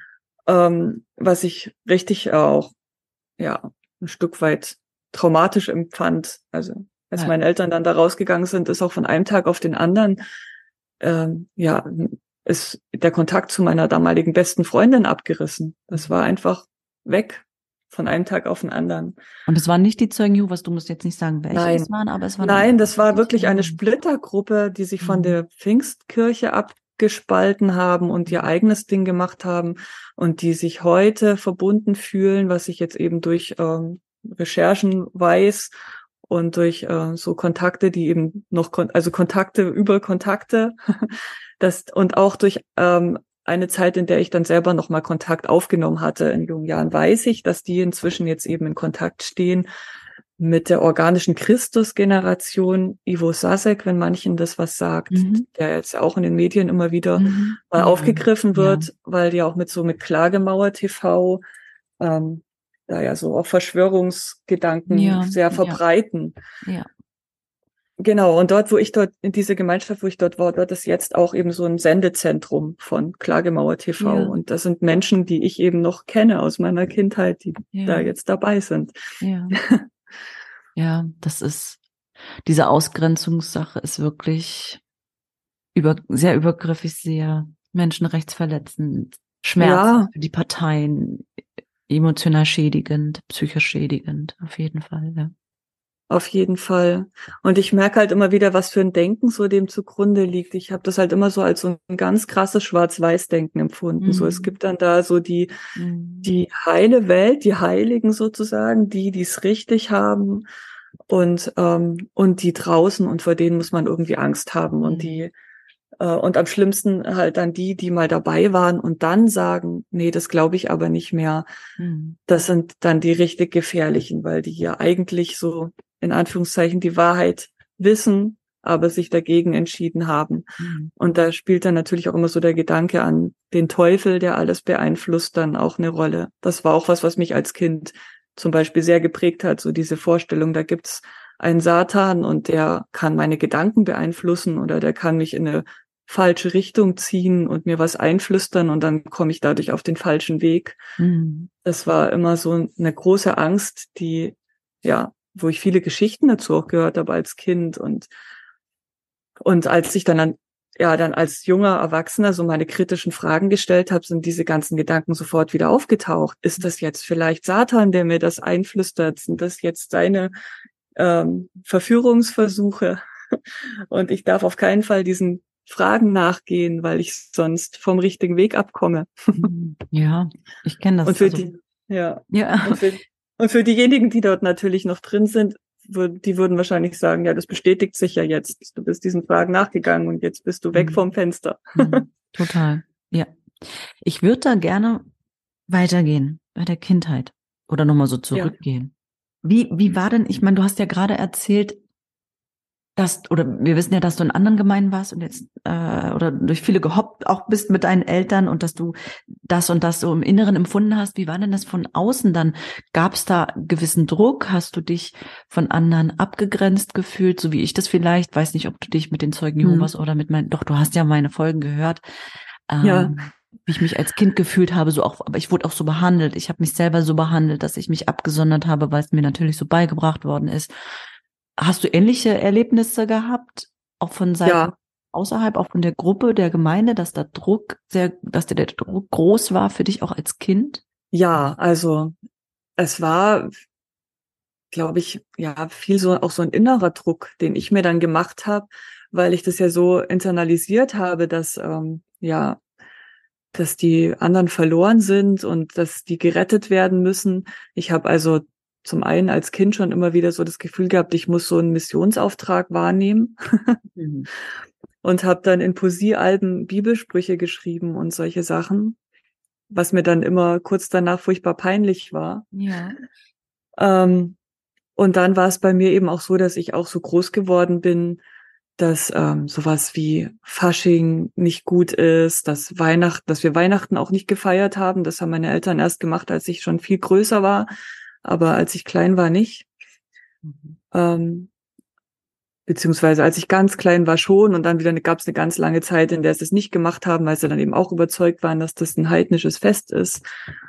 ähm, was ich richtig auch, ja, ein Stück weit traumatisch empfand. Also als ja, meine Eltern dann da rausgegangen sind, ist auch von einem Tag auf den anderen, ähm, ja, ist der Kontakt zu meiner damaligen besten Freundin abgerissen. Das war einfach weg von einem Tag auf den anderen. und es waren nicht die Zeugen Jehovas, du musst jetzt nicht sagen, welche das Nein, waren, aber es waren nein, das war die wirklich Zeugen eine Jehovas. Splittergruppe, die sich von Mhm. der Pfingstkirche abgespalten haben und ihr eigenes Ding gemacht haben und die sich heute verbunden fühlen, was ich jetzt eben durch ähm, Recherchen weiß und durch äh, so Kontakte, die eben noch, kon also Kontakte über Kontakte, das und auch durch ähm, eine Zeit, in der ich dann selber nochmal Kontakt aufgenommen hatte in jungen Jahren, weiß ich, dass die inzwischen jetzt eben in Kontakt stehen mit der organischen Christus-Generation, Ivo Sasek, wenn manchen das was sagt, Mhm. der jetzt ja auch in den Medien immer wieder Mhm. mal Ja, aufgegriffen ja, wird, weil die auch mit so mit Klagemauer T V ähm, da ja so auch Verschwörungsgedanken ja, sehr ja, verbreiten. ja, Genau, und dort, wo ich dort, in diese Gemeinschaft, wo ich dort war, dort ist jetzt auch eben so ein Sendezentrum von Klagemauer T V. ja, Und das sind Menschen, die ich eben noch kenne aus meiner Kindheit, die da ja, jetzt dabei sind. ja, ja, das ist, diese Ausgrenzungssache ist wirklich über, sehr übergriffig, sehr menschenrechtsverletzend, schmerzhaft Ja, für die Parteien, emotional schädigend, psychisch schädigend, auf jeden Fall, ja. Auf jeden Fall. Und ich merke halt immer wieder, was für ein Denken so dem zugrunde liegt. Ich habe das halt immer so als so ein ganz krasses Schwarz-Weiß-Denken empfunden. So, es Mhm. gibt dann da so die, Mhm. die heile Welt, die Heiligen sozusagen, die, die es richtig haben und, ähm, und die draußen und vor denen muss man irgendwie Angst haben und Mhm. die, äh, und am schlimmsten halt dann die, die mal dabei waren und dann sagen, nee, das glaube ich aber nicht mehr. Mhm. Das sind dann die richtig gefährlichen, weil die ja eigentlich so in Anführungszeichen die Wahrheit wissen, aber sich dagegen entschieden haben. Mhm. Und da spielt dann natürlich auch immer so der Gedanke an den Teufel, der alles beeinflusst, dann auch eine Rolle. Das war auch was, was mich als Kind zum Beispiel sehr geprägt hat, so diese Vorstellung, da gibt's einen Satan und der kann meine Gedanken beeinflussen oder der kann mich in eine falsche Richtung ziehen und mir was einflüstern und dann komme ich dadurch auf den falschen Weg. Mhm. Das war immer so eine große Angst, die, ja, wo ich viele Geschichten dazu auch gehört habe als Kind und, und als ich dann, an, ja, dann als junger Erwachsener so meine kritischen Fragen gestellt habe, sind diese ganzen Gedanken sofort wieder aufgetaucht. Ist das jetzt vielleicht Satan, der mir das einflüstert? Sind das jetzt seine ähm, Verführungsversuche? Und ich darf auf keinen Fall diesen Fragen nachgehen, weil ich sonst vom richtigen Weg abkomme. Mhm. Ja, ich kenne Und das. für Also, die, ja, ja. und für, und für diejenigen, die dort natürlich noch drin sind, wür- die würden wahrscheinlich sagen, ja, das bestätigt sich ja jetzt. Du bist diesen Fragen nachgegangen und jetzt bist du weg Mhm. vom Fenster. Mhm. Total. Ja. Ich würde da gerne weitergehen bei der Kindheit oder nochmal so Ja, zurückgehen. Wie, wie war denn, ich meine, du hast ja gerade erzählt, dass, oder wir wissen ja, dass du in anderen Gemeinden warst und jetzt, äh, oder durch viele gehoppt auch bist mit deinen Eltern und dass du das und das so im Inneren empfunden hast. Wie war denn das von außen dann? Gab es da gewissen Druck? Hast du dich von anderen abgegrenzt gefühlt, so wie ich das vielleicht? Weiß nicht, ob du dich mit den Zeugen hm. Jehovas oder mit meinen, doch, du hast ja meine Folgen gehört, Ja, ähm, wie ich mich als Kind gefühlt habe, so auch, aber ich wurde auch so behandelt. Ich habe mich selber so behandelt, dass ich mich abgesondert habe, weil es mir natürlich so beigebracht worden ist. Hast du ähnliche Erlebnisse gehabt, auch von Seiten ja, außerhalb, auch von der Gruppe, der Gemeinde, dass da Druck sehr, dass der, der Druck groß war für dich auch als Kind? ja, also es war, glaube ich, ja, viel so auch so ein innerer Druck, den ich mir dann gemacht habe, weil ich das ja so internalisiert habe, dass ähm, ja, dass die anderen verloren sind und dass die gerettet werden müssen. Ich habe also zum einen als Kind schon immer wieder so das Gefühl gehabt, ich muss so einen Missionsauftrag wahrnehmen Mhm. und habe dann in Poesiealben Bibelsprüche geschrieben und solche Sachen, was mir dann immer kurz danach furchtbar peinlich war. Ja. Ähm, und dann war es bei mir eben auch so, dass ich auch so groß geworden bin, dass ähm, sowas wie Fasching nicht gut ist, dass Weihnachten, dass wir Weihnachten auch nicht gefeiert haben. Das haben meine Eltern erst gemacht, als ich schon viel größer war, aber als ich klein war, nicht. Mhm. Ähm, beziehungsweise als ich ganz klein war schon und dann wieder gab es eine ganz lange Zeit, in der sie es nicht gemacht haben, weil sie dann eben auch überzeugt waren, dass das ein heidnisches Fest ist.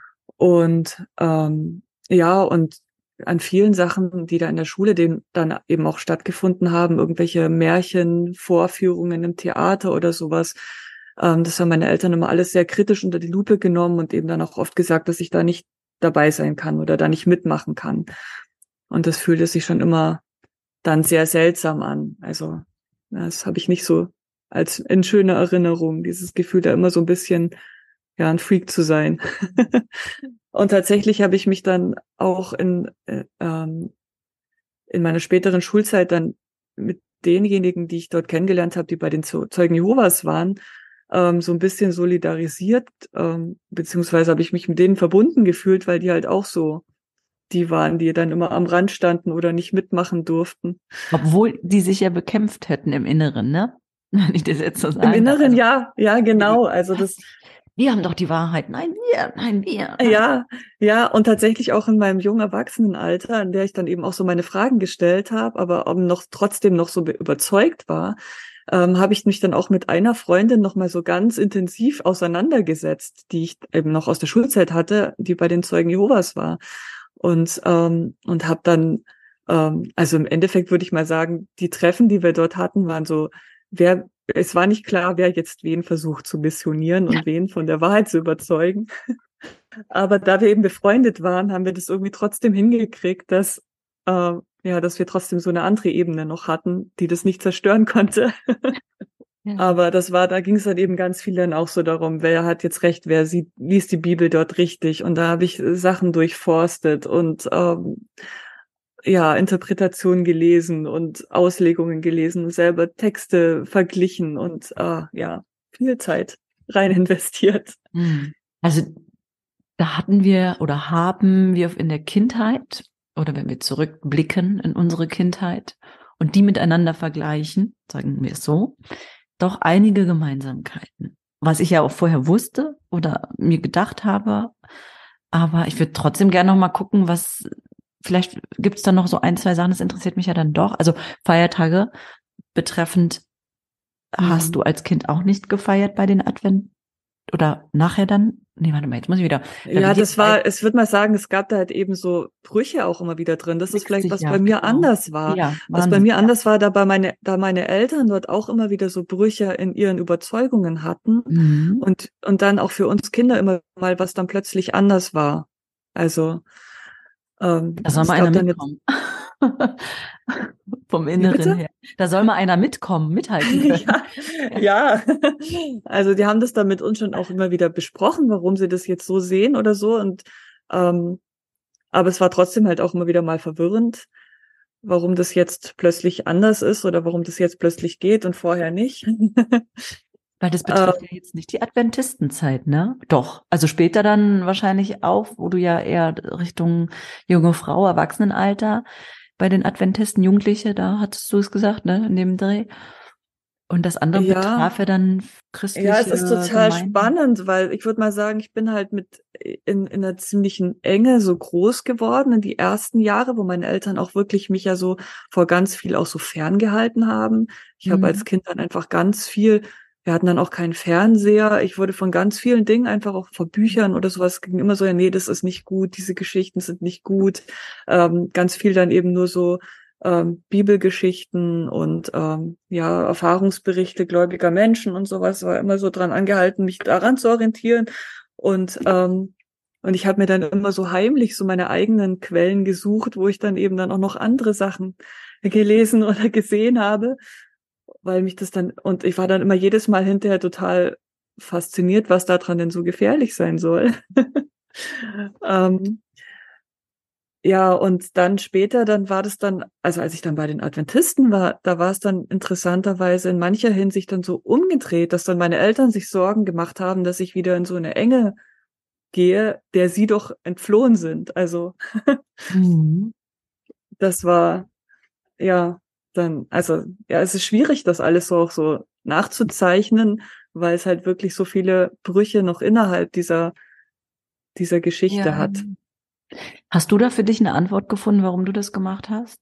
Und ähm, ja, und an vielen Sachen, die da in der Schule dem dann eben auch stattgefunden haben, irgendwelche Märchen, Vorführungen im Theater oder sowas, ähm, das haben meine Eltern immer alles sehr kritisch unter die Lupe genommen und eben dann auch oft gesagt, dass ich da nicht dabei sein kann oder da nicht mitmachen kann. Und das fühlte sich schon immer dann sehr seltsam an. Also das habe ich nicht so als in schöner Erinnerung, dieses Gefühl, da immer so ein bisschen, ja, ein Freak zu sein. Und tatsächlich habe ich mich dann auch in, äh, ähm, in meiner späteren Schulzeit dann mit denjenigen, die ich dort kennengelernt habe, die bei den Zeugen Jehovas waren, ähm, so ein bisschen solidarisiert, ähm, beziehungsweise habe ich mich mit denen verbunden gefühlt, weil die halt auch so die waren, die dann immer am Rand standen oder nicht mitmachen durften. Obwohl die sich ja bekämpft hätten im Inneren, ne? Wenn ich das jetzt so Im sagen darf. Inneren, Also, ja, ja, genau. Also das, wir haben doch die Wahrheit. Nein, wir, nein, wir, nein. ja, ja, und tatsächlich auch in meinem jungen Erwachsenenalter, in der ich dann eben auch so meine Fragen gestellt habe, aber um noch trotzdem noch so be- überzeugt war, ähm, habe ich mich dann auch mit einer Freundin noch mal so ganz intensiv auseinandergesetzt, die ich eben noch aus der Schulzeit hatte, die bei den Zeugen Jehovas war. Und ähm, und habe dann, ähm, also im Endeffekt würde ich mal sagen, die Treffen, die wir dort hatten, waren so, wer, es war nicht klar, wer jetzt wen versucht zu missionieren und wen von der Wahrheit zu überzeugen. Aber da wir eben befreundet waren, haben wir das irgendwie trotzdem hingekriegt, dass, äh, ja, dass wir trotzdem so eine andere Ebene noch hatten, die das nicht zerstören konnte. Ja. Aber das war, da ging es dann eben ganz viel dann auch so darum, wer hat jetzt recht, wer sieht, liest die Bibel dort richtig. Und da habe ich Sachen durchforstet und ähm, ja, Interpretationen gelesen und Auslegungen gelesen und selber Texte verglichen und äh, ja, viel Zeit rein investiert. Hm. Also da hatten wir oder haben wir in der Kindheit oder wenn wir zurückblicken in unsere Kindheit und die miteinander vergleichen, sagen wir es so, doch einige Gemeinsamkeiten. Was ich ja auch vorher wusste oder mir gedacht habe, aber ich würde trotzdem gerne noch mal gucken, was, vielleicht gibt es da noch so ein, zwei Sachen, das interessiert mich ja dann doch. Also Feiertage betreffend, hast Mhm. du als Kind auch nicht gefeiert bei den Advent oder nachher dann? Nee, warte mal, jetzt muss ich wieder. Ja, das war, es würde mal sagen, es gab da halt eben so Brüche auch immer wieder drin. Das ist vielleicht, was Ja, bei mir genau. anders war. Ja, Was bei Wahnsinn. mir anders war, da bei meine, da meine Eltern dort auch immer wieder so Brüche in ihren Überzeugungen hatten Mhm. und, und dann auch für uns Kinder immer mal was dann plötzlich anders war. Also, ähm, Da soll es mal gab einer dann jetzt, mitkommen. Vom wie Inneren bitte? her. Da soll mal einer mitkommen, mithalten können. Ja, ja. Also die haben das dann mit uns schon auch immer wieder besprochen, warum sie das jetzt so sehen oder so. Und ähm, aber es war trotzdem halt auch immer wieder mal verwirrend, warum das jetzt plötzlich anders ist oder warum das jetzt plötzlich geht und vorher nicht. Weil das Äh, betrifft ja jetzt nicht die Adventistenzeit, ne? Doch. Also später dann wahrscheinlich auch, wo du ja eher Richtung junge Frau, Erwachsenenalter bei den Adventisten, Jugendliche, da hattest du es gesagt, ne? In dem Dreh. Und das andere ja, betraf ja dann ja, es christliche ist total Gemeinden. spannend, weil ich würde mal sagen, ich bin halt mit in, in einer ziemlichen Enge so groß geworden in die ersten Jahre, wo meine Eltern auch wirklich mich ja so vor ganz viel auch so ferngehalten haben. Ich habe als Mhm. Kind dann einfach ganz viel, wir hatten dann auch keinen Fernseher. Ich wurde von ganz vielen Dingen einfach auch vor Büchern oder sowas ging immer so, ja, nee, das ist nicht gut, diese Geschichten sind nicht gut. Ähm, ganz viel dann eben nur so ähm, Bibelgeschichten und ähm, ja, Erfahrungsberichte gläubiger Menschen und sowas, war immer so dran angehalten, mich daran zu orientieren. Und ähm, und ich habe mir dann immer so heimlich so meine eigenen Quellen gesucht, wo ich dann eben dann auch noch andere Sachen gelesen oder gesehen habe, weil mich das dann, und ich war dann immer jedes Mal hinterher total fasziniert, was daran denn so gefährlich sein soll. ähm, ja, und dann später, dann war das dann, also als ich dann bei den Adventisten war, da war es dann interessanterweise in mancher Hinsicht dann so umgedreht, dass dann meine Eltern sich Sorgen gemacht haben, dass ich wieder in so eine Enge gehe, der sie doch entflohen sind. Also Mhm. das war, ja, dann, also ja, es ist schwierig, das alles so auch so nachzuzeichnen, weil es halt wirklich so viele Brüche noch innerhalb dieser, dieser Geschichte Ja. hat. Hast du da für dich eine Antwort gefunden, warum du das gemacht hast?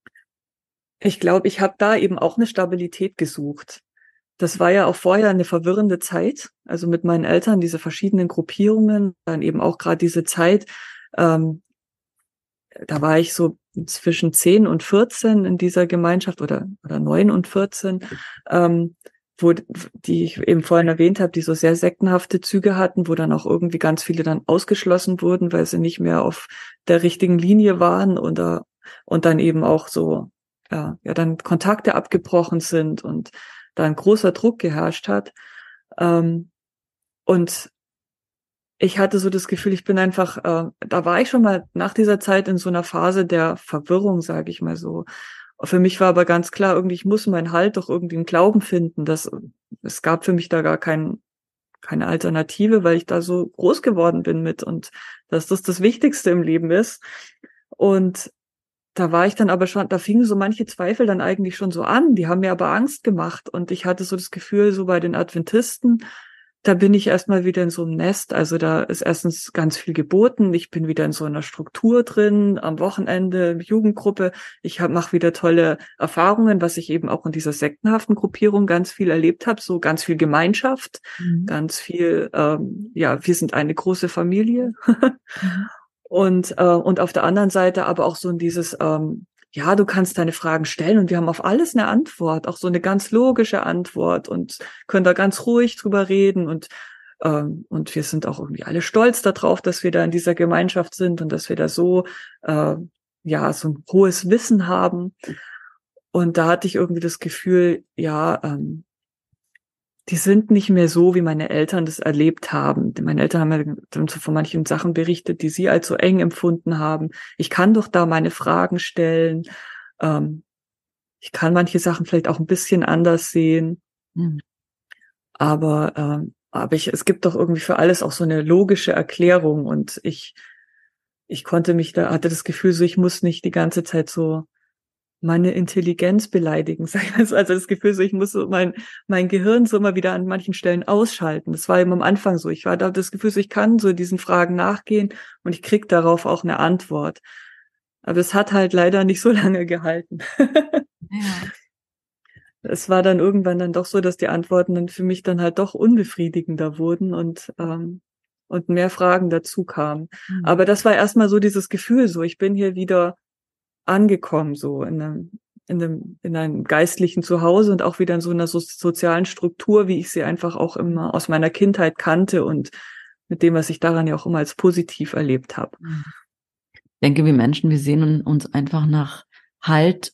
Ich glaube, ich habe da eben auch eine Stabilität gesucht. Das war ja auch vorher eine verwirrende Zeit, also mit meinen Eltern, diese verschiedenen Gruppierungen, dann eben auch gerade diese Zeit, ähm, da war ich so zwischen zehn und vierzehn in dieser Gemeinschaft oder, oder neun und vierzehn, ähm, wo, die ich eben vorhin erwähnt habe, die so sehr sektenhafte Züge hatten, wo dann auch irgendwie ganz viele dann ausgeschlossen wurden, weil sie nicht mehr auf der richtigen Linie waren oder, und dann eben auch so, ja, ja, dann Kontakte abgebrochen sind und da ein großer Druck geherrscht hat. Ähm, und ich hatte so das Gefühl, ich bin einfach, äh, da war ich schon mal nach dieser Zeit in so einer Phase der Verwirrung, sage ich mal so. Für mich war aber ganz klar, irgendwie, ich muss meinen Halt doch irgendwie im Glauben finden. Das, es gab für mich da gar kein, keine Alternative, weil ich da so groß geworden bin mit und dass das das Wichtigste im Leben ist. Und da war ich dann aber schon, da fingen so manche Zweifel dann eigentlich schon so an. Die haben mir aber Angst gemacht. Und ich hatte so das Gefühl, so bei den Adventisten, da bin ich erstmal wieder in so einem Nest. Also da ist erstens ganz viel geboten. Ich bin wieder in so einer Struktur drin, am Wochenende, Jugendgruppe. Ich mache wieder tolle Erfahrungen, was ich eben auch in dieser sektenhaften Gruppierung ganz viel erlebt habe. So ganz viel Gemeinschaft, Mhm. ganz viel, ähm, ja, wir sind eine große Familie. Mhm. Und, äh, und auf der anderen Seite aber auch so in dieses, ähm, ja, du kannst deine Fragen stellen und wir haben auf alles eine Antwort, auch so eine ganz logische Antwort und können da ganz ruhig drüber reden und, ähm, und wir sind auch irgendwie alle stolz darauf, dass wir da in dieser Gemeinschaft sind und dass wir da so, äh, ja, so ein hohes Wissen haben. Und da hatte ich irgendwie das Gefühl, ja, ähm, die sind nicht mehr so, wie meine Eltern das erlebt haben. Meine Eltern haben ja dann so von manchen Sachen berichtet, die sie als so eng empfunden haben. Ich kann doch da meine Fragen stellen. Ähm, ich kann manche Sachen vielleicht auch ein bisschen anders sehen. Mhm. Aber, ähm, aber ich, es gibt doch irgendwie für alles auch so eine logische Erklärung. Und ich, ich konnte mich da, hatte das Gefühl, so ich muss nicht die ganze Zeit so meine Intelligenz beleidigen. Also das Gefühl, so ich muss so mein mein Gehirn so immer wieder an manchen Stellen ausschalten. Das war eben am Anfang so. Ich war da das Gefühl, so ich kann so diesen Fragen nachgehen und ich krieg darauf auch eine Antwort. Aber es hat halt leider nicht so lange gehalten. Ja. Es war dann irgendwann dann doch so, dass die Antworten dann für mich dann halt doch unbefriedigender wurden und ähm, und mehr Fragen dazu kamen. Mhm. Aber das war erstmal so dieses Gefühl, so ich bin hier wieder angekommen, so in einem, in einem, in einem geistlichen Zuhause und auch wieder in so einer so sozialen Struktur, wie ich sie einfach auch immer aus meiner Kindheit kannte und mit dem, was ich daran ja auch immer als positiv erlebt habe. Ich denke, wir Menschen, wir sehnen uns einfach nach Halt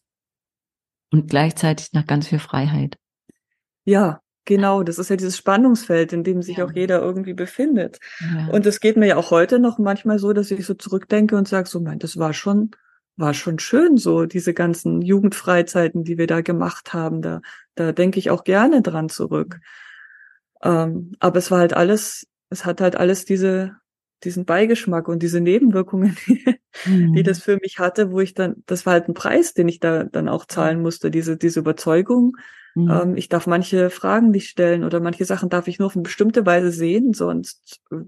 und gleichzeitig nach ganz viel Freiheit. Ja, genau. Das ist ja dieses Spannungsfeld, in dem sich Ja. auch jeder irgendwie befindet. Ja. Und es geht mir ja auch heute noch manchmal so, dass ich so zurückdenke und sage, so, mein, das war schon, war schon schön, so diese ganzen Jugendfreizeiten, die wir da gemacht haben. Da, da denke ich auch gerne dran zurück. Ähm, aber es war halt alles, es hat halt alles diese, diesen Beigeschmack und diese Nebenwirkungen, die, Mhm. die das für mich hatte, wo ich dann, das war halt ein Preis, den ich da dann auch zahlen musste, diese, diese Überzeugung. Mhm. Ähm, ich darf manche Fragen nicht stellen oder manche Sachen darf ich nur auf eine bestimmte Weise sehen, sonst äh,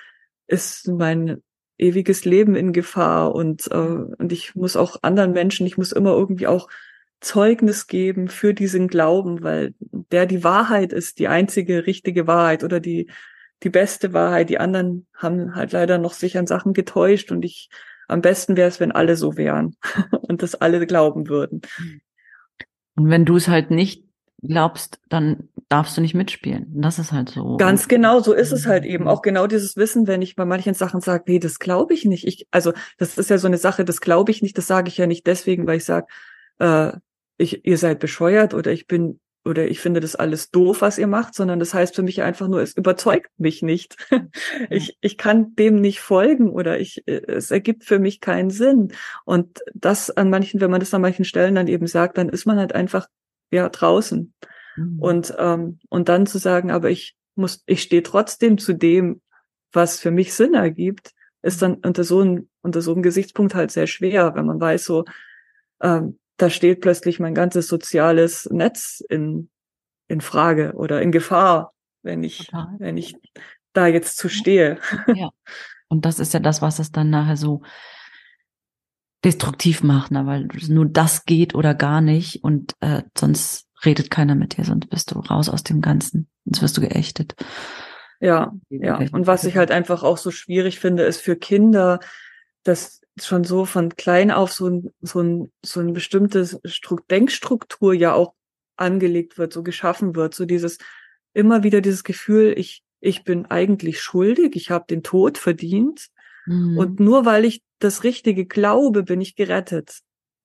ist mein ewiges Leben in Gefahr und, äh, und ich muss auch anderen Menschen, ich muss immer irgendwie auch Zeugnis geben für diesen Glauben, weil der die Wahrheit ist, die einzige richtige Wahrheit oder die, die beste Wahrheit. Die anderen haben halt leider noch sich an Sachen getäuscht und ich, am besten wäre es, wenn alle so wären und das alle glauben würden. Und wenn du es halt nicht glaubst, dann darfst du nicht mitspielen. Das ist halt so. Ganz genau, so ist es halt eben. Auch genau dieses Wissen, wenn ich bei manchen Sachen sage, nee, das glaube ich nicht. Ich, also das ist ja so eine Sache, das glaube ich nicht, das sage ich ja nicht deswegen, weil ich sage, äh, ich, ihr seid bescheuert oder ich bin, oder ich finde das alles doof, was ihr macht, sondern das heißt für mich einfach nur, es überzeugt mich nicht. Ich, ich kann dem nicht folgen oder ich, es ergibt für mich keinen Sinn. Und das an manchen, wenn man das an manchen Stellen dann eben sagt, dann ist man halt einfach, ja, draußen. Mhm. Und, ähm, und dann zu sagen, aber ich muss, ich stehe trotzdem zu dem, was für mich Sinn ergibt, ist dann unter so einem, unter so einem Gesichtspunkt halt sehr schwer, wenn man weiß, so, ähm, da steht plötzlich mein ganzes soziales Netz in, in Frage oder in Gefahr, wenn ich, Total. wenn ich da jetzt zu stehe. Ja. Und das ist ja das, was es dann nachher so destruktiv macht, ne? Weil nur das geht oder gar nicht und äh, sonst redet keiner mit dir, sonst bist du raus aus dem Ganzen, sonst wirst du geächtet. Ja, ja. Und was ich halt einfach auch so schwierig finde, ist für Kinder, dass schon so von klein auf so ein, so ein, so ein bestimmtes Stru- Denkstruktur ja auch angelegt wird, so geschaffen wird, so dieses, immer wieder dieses Gefühl, ich, ich bin eigentlich schuldig, ich habe den Tod verdient Mhm. und nur weil ich das Richtige glaube, bin ich gerettet.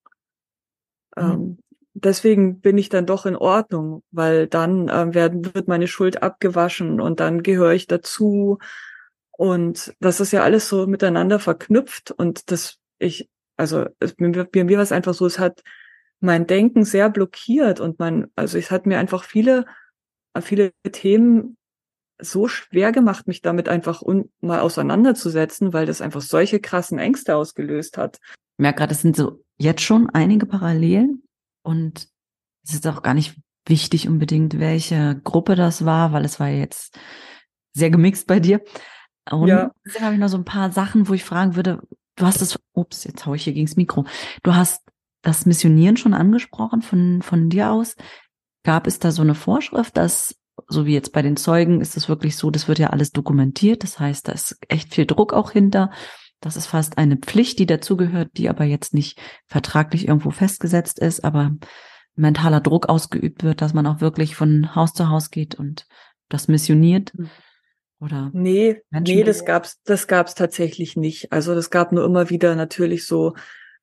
Mhm. Ähm, deswegen bin ich dann doch in Ordnung, weil dann ähm, werden, wird meine Schuld abgewaschen und dann gehöre ich dazu. Und das ist ja alles so miteinander verknüpft und das, ich, also es, mir, mir war es einfach so, es hat mein Denken sehr blockiert und mein, also es hat mir einfach viele, viele Themen so schwer gemacht, mich damit einfach un, mal auseinanderzusetzen, weil das einfach solche krassen Ängste ausgelöst hat. Ich merke gerade, es sind so jetzt schon einige Parallelen und es ist auch gar nicht wichtig unbedingt, welche Gruppe das war, weil es war jetzt sehr gemixt bei dir. Und Ja. deswegen habe ich noch so ein paar Sachen, wo ich fragen würde, du hast das, ups, jetzt hau ich hier gegens Mikro. Du hast das Missionieren schon angesprochen von, von dir aus. Gab es da so eine Vorschrift, dass, so wie jetzt bei den Zeugen, ist es wirklich so, das wird ja alles dokumentiert. Das heißt, da ist echt viel Druck auch hinter. Das ist fast eine Pflicht, die dazugehört, die aber jetzt nicht vertraglich irgendwo festgesetzt ist, aber mentaler Druck ausgeübt wird, dass man auch wirklich von Haus zu Haus geht und das missioniert. Oder Nee, Menschen nee, das gab's, das gab's tatsächlich nicht. Also das gab nur immer wieder natürlich so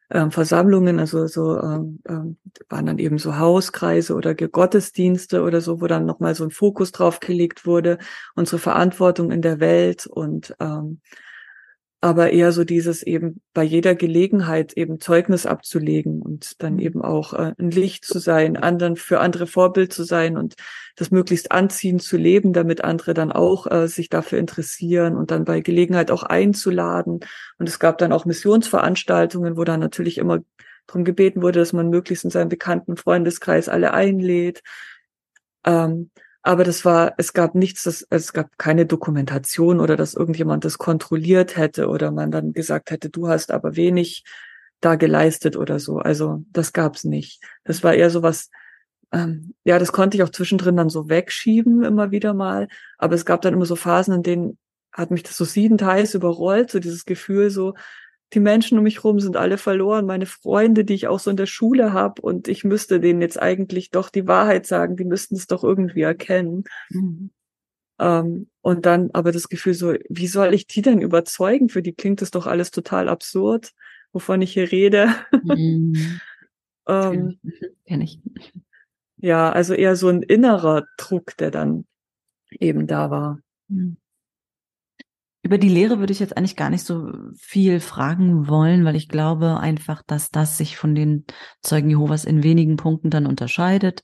ähm, Versammlungen, also so ähm, ähm, waren dann eben so Hauskreise oder Gottesdienste oder so, wo dann nochmal so ein Fokus drauf gelegt wurde, unsere Verantwortung in der Welt und ähm, aber eher so dieses eben bei jeder Gelegenheit eben Zeugnis abzulegen und dann eben auch äh, ein Licht zu sein, anderen für andere Vorbild zu sein und das möglichst anziehend zu leben, damit andere dann auch äh, sich dafür interessieren und dann bei Gelegenheit auch einzuladen. Und es gab dann auch Missionsveranstaltungen, wo dann natürlich immer darum gebeten wurde, dass man möglichst in seinem bekannten Freundeskreis alle einlädt. Ähm, Aber das war, es gab nichts, das, es gab keine Dokumentation oder dass irgendjemand das kontrolliert hätte oder man dann gesagt hätte, du hast aber wenig da geleistet oder so. Also das gab's nicht. Das war eher so was, ähm, ja, das konnte ich auch zwischendrin dann so wegschieben immer wieder mal. Aber es gab dann immer so Phasen, in denen hat mich das so siedend heiß überrollt, so dieses Gefühl so, die Menschen um mich rum sind alle verloren, meine Freunde, die ich auch so in der Schule habe und ich müsste denen jetzt eigentlich doch die Wahrheit sagen, die müssten es doch irgendwie erkennen. Mhm. Ähm, und dann aber das Gefühl so, wie soll ich die denn überzeugen? Für die klingt das doch alles total absurd, wovon ich hier rede. Mhm. ähm, Kenn ich. ja, also eher so ein innerer Druck, der dann eben da war. Mhm. Über die Lehre würde ich jetzt eigentlich gar nicht so viel fragen wollen, weil ich glaube einfach, dass das sich von den Zeugen Jehovas in wenigen Punkten dann unterscheidet.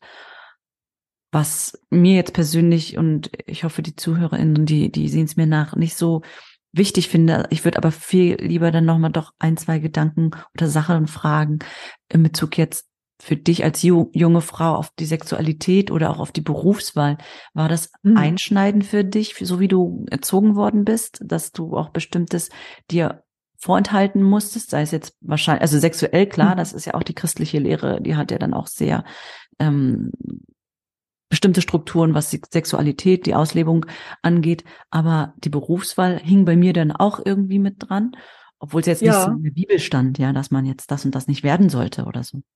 Was mir jetzt persönlich und ich hoffe die ZuhörerInnen, die, die sehen es mir nach, nicht so wichtig finde. Ich würde aber viel lieber dann nochmal doch ein, zwei Gedanken oder Sachen fragen in Bezug jetzt für dich als ju- junge Frau auf die Sexualität oder auch auf die Berufswahl. War das hm. einschneidend für dich, so wie du erzogen worden bist, dass du auch Bestimmtes dir vorenthalten musstest, sei es jetzt wahrscheinlich, also sexuell, klar, hm. das ist ja auch die christliche Lehre, die hat ja dann auch sehr ähm, bestimmte Strukturen, was die Sexualität, die Auslebung angeht, aber die Berufswahl hing bei mir dann auch irgendwie mit dran, obwohl es jetzt ja. nicht so in der Bibel stand, ja, dass man jetzt das und das nicht werden sollte oder so.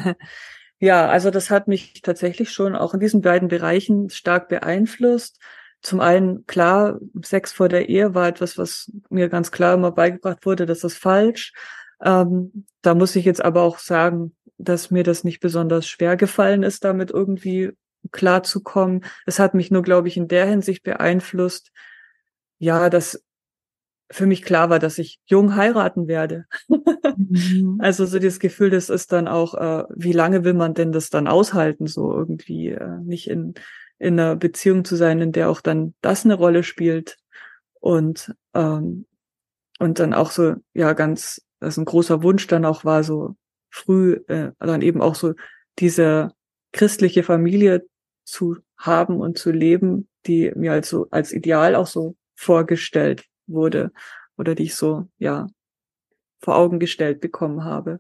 Ja, also das hat mich tatsächlich schon auch in diesen beiden Bereichen stark beeinflusst. Zum einen, klar, Sex vor der Ehe war etwas, was mir ganz klar immer beigebracht wurde, das ist falsch. Ähm, da muss ich jetzt aber auch sagen, dass mir das nicht besonders schwer gefallen ist, damit irgendwie klar zu kommen. Es hat mich nur, glaube ich, in der Hinsicht beeinflusst, ja, dass für mich klar war, dass ich jung heiraten werde. Mhm. Also so das Gefühl, das ist dann auch, äh, wie lange will man denn das dann aushalten, so irgendwie äh, nicht in in einer Beziehung zu sein, in der auch dann das eine Rolle spielt und ähm, und dann auch so, ja, ganz, das ein großer Wunsch dann auch war, so früh äh, dann eben auch so diese christliche Familie zu haben und zu leben, die mir als so als Ideal auch so vorgestellt wurde oder die ich so, ja, vor Augen gestellt bekommen habe.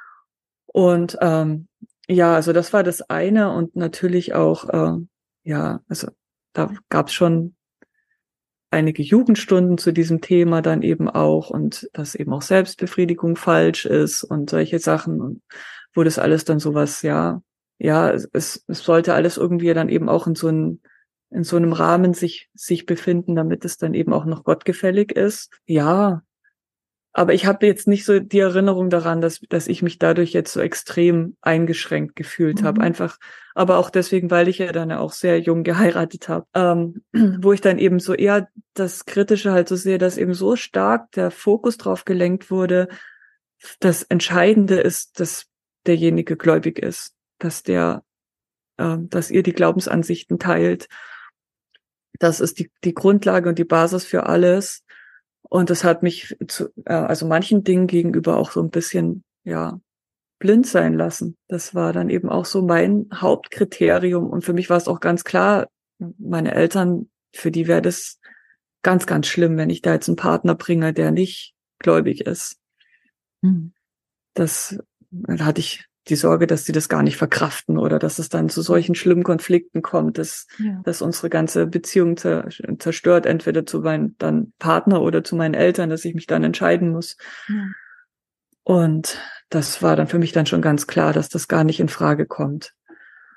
Und ähm, ja, also das war das eine und natürlich auch, äh, ja, also da gab es schon einige Jugendstunden zu diesem Thema dann eben auch und dass eben auch Selbstbefriedigung falsch ist und solche Sachen und wo das alles dann sowas, ja, ja, es, es sollte alles irgendwie dann eben auch in so einem in so einem Rahmen sich sich befinden, damit es dann eben auch noch gottgefällig ist. Ja, aber ich habe jetzt nicht so die Erinnerung daran, dass dass ich mich dadurch jetzt so extrem eingeschränkt gefühlt mhm. habe. Einfach, aber auch deswegen, weil ich ja dann auch sehr jung geheiratet habe, ähm, wo ich dann eben so eher das Kritische halt so sehe, dass eben so stark der Fokus drauf gelenkt wurde. Das Entscheidende ist, dass derjenige gläubig ist, dass der, ähm, dass ihr die Glaubensansichten teilt. Das ist die die Grundlage und die Basis für alles. Und das hat mich zu, äh, also manchen Dingen gegenüber auch so ein bisschen, ja, blind sein lassen. Das war dann eben auch so mein Hauptkriterium. Und für mich war es auch ganz klar, meine Eltern, für die wäre das ganz, ganz schlimm, wenn ich da jetzt einen Partner bringe, der nicht gläubig ist. Mhm. Das, da hatte ich die Sorge, dass sie das gar nicht verkraften oder dass es dann zu solchen schlimmen Konflikten kommt, dass, ja. dass unsere ganze Beziehung zerstört, entweder zu meinem dann Partner oder zu meinen Eltern, dass ich mich dann entscheiden muss. Ja. Und das war dann für mich dann schon ganz klar, dass das gar nicht in Frage kommt.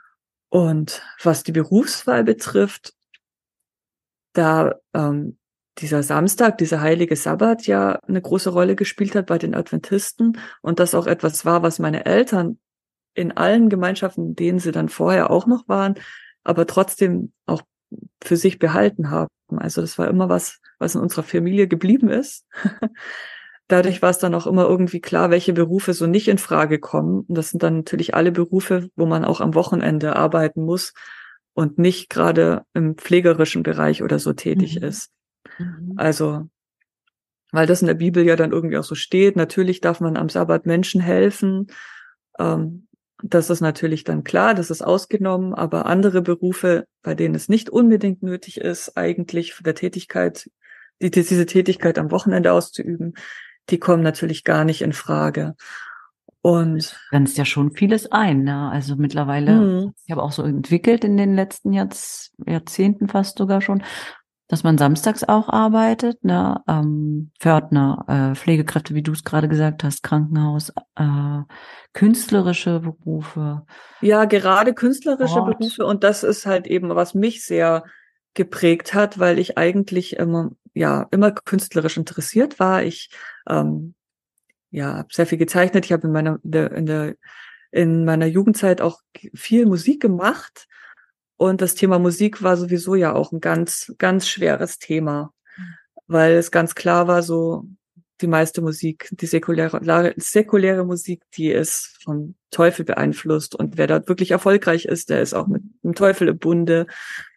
Und was die Berufswahl betrifft, da ähm, dieser Samstag, dieser heilige Sabbat ja eine große Rolle gespielt hat bei den Adventisten und das auch etwas war, was meine Eltern in allen Gemeinschaften, in denen sie dann vorher auch noch waren, aber trotzdem auch für sich behalten haben. Also das war immer was, was in unserer Familie geblieben ist. Dadurch war es dann auch immer irgendwie klar, welche Berufe so nicht in Frage kommen. Und das sind dann natürlich alle Berufe, wo man auch am Wochenende arbeiten muss und nicht gerade im pflegerischen Bereich oder so tätig Mhm. ist. Mhm. Also, weil das in der Bibel ja dann irgendwie auch so steht. Natürlich darf man am Sabbat Menschen helfen. Ähm, das ist natürlich dann klar, das ist ausgenommen. Aber andere Berufe, bei denen es nicht unbedingt nötig ist, eigentlich für der Tätigkeit, die, diese Tätigkeit am Wochenende auszuüben, die kommen natürlich gar nicht in Frage. Und Grenzt ja schon vieles ein, ne? Also mittlerweile, mh, ich habe auch so entwickelt in den letzten Jahrz Jahrzehnten fast sogar schon, dass man samstags auch arbeitet, ne? Ähm, Pförtner, äh, Pflegekräfte, wie du es gerade gesagt hast, Krankenhaus, äh, künstlerische Berufe, ja, gerade künstlerische Sport. Berufe. Und das ist halt eben, was mich sehr geprägt hat, weil ich eigentlich immer, ja, immer künstlerisch interessiert war. Ich, ähm, ja, habe sehr viel gezeichnet. Ich habe in meiner, in der, in der, in meiner Jugendzeit auch viel Musik gemacht. Und das Thema Musik war sowieso ja auch ein ganz, ganz schweres Thema, weil es ganz klar war, so die meiste Musik, die säkuläre, säkuläre Musik, die ist vom Teufel beeinflusst. Und wer dort wirklich erfolgreich ist, der ist auch mit dem Teufel im Bunde.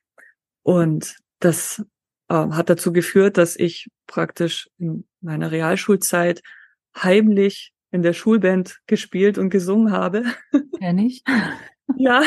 Und das ähm, hat dazu geführt, dass ich praktisch in meiner Realschulzeit heimlich in der Schulband gespielt und gesungen habe. Kenn ich. Ja.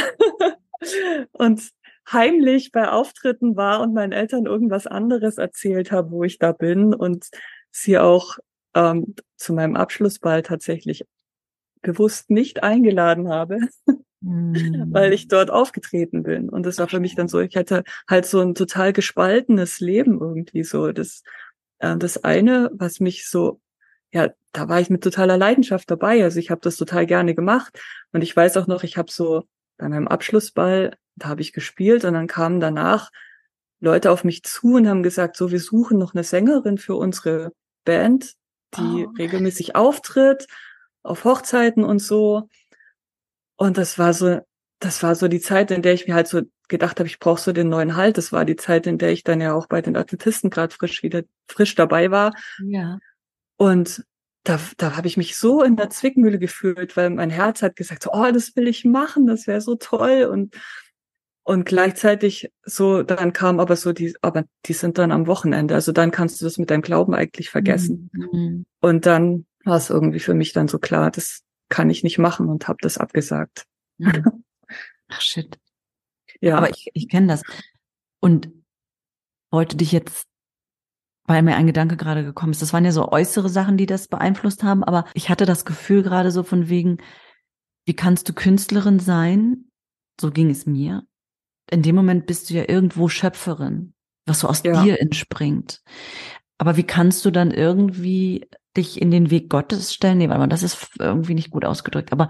Und heimlich bei Auftritten war und meinen Eltern irgendwas anderes erzählt habe, wo ich da bin und sie auch ähm, zu meinem Abschlussball tatsächlich bewusst nicht eingeladen habe, weil ich Hm. dort aufgetreten bin. Und das war Ach, für mich dann so, ich hatte halt so ein total gespaltenes Leben irgendwie so. Das, äh, das eine, was mich so, ja, da war ich mit totaler Leidenschaft dabei. Also ich habe das total gerne gemacht. Und ich weiß auch noch, ich habe so bei meinem Abschlussball, da habe ich gespielt und dann kamen danach Leute auf mich zu und haben gesagt, so, wir suchen noch eine Sängerin für unsere Band, die oh, regelmäßig auftritt, auf Hochzeiten und so. Und das war so, das war so die Zeit, in der ich mir halt so gedacht habe, ich brauche so den neuen Halt. Das war die Zeit, in der ich dann ja auch bei den Adventisten gerade frisch wieder frisch dabei war. ja. Und da, da habe ich mich so in der Zwickmühle gefühlt, weil mein Herz hat gesagt, so, oh, das will ich machen, das wäre so toll. Und und gleichzeitig so, dann kam aber so die, aber die sind dann am Wochenende. Also dann kannst du das mit deinem Glauben eigentlich vergessen. Mhm. Und dann war es irgendwie für mich dann so klar, das kann ich nicht machen und habe das abgesagt. Mhm. Ach shit. Aber Ja, ich, ich kenne das. Und wollte dich jetzt, weil mir ein Gedanke gerade gekommen ist, das waren ja so äußere Sachen, die das beeinflusst haben, aber ich hatte das Gefühl gerade so von wegen, wie kannst du Künstlerin sein? So ging es mir. In dem Moment bist du ja irgendwo Schöpferin, was so aus ja, dir entspringt. Aber wie kannst du dann irgendwie dich in den Weg Gottes stellen? Nee, warte mal, das ist irgendwie nicht gut ausgedrückt. Aber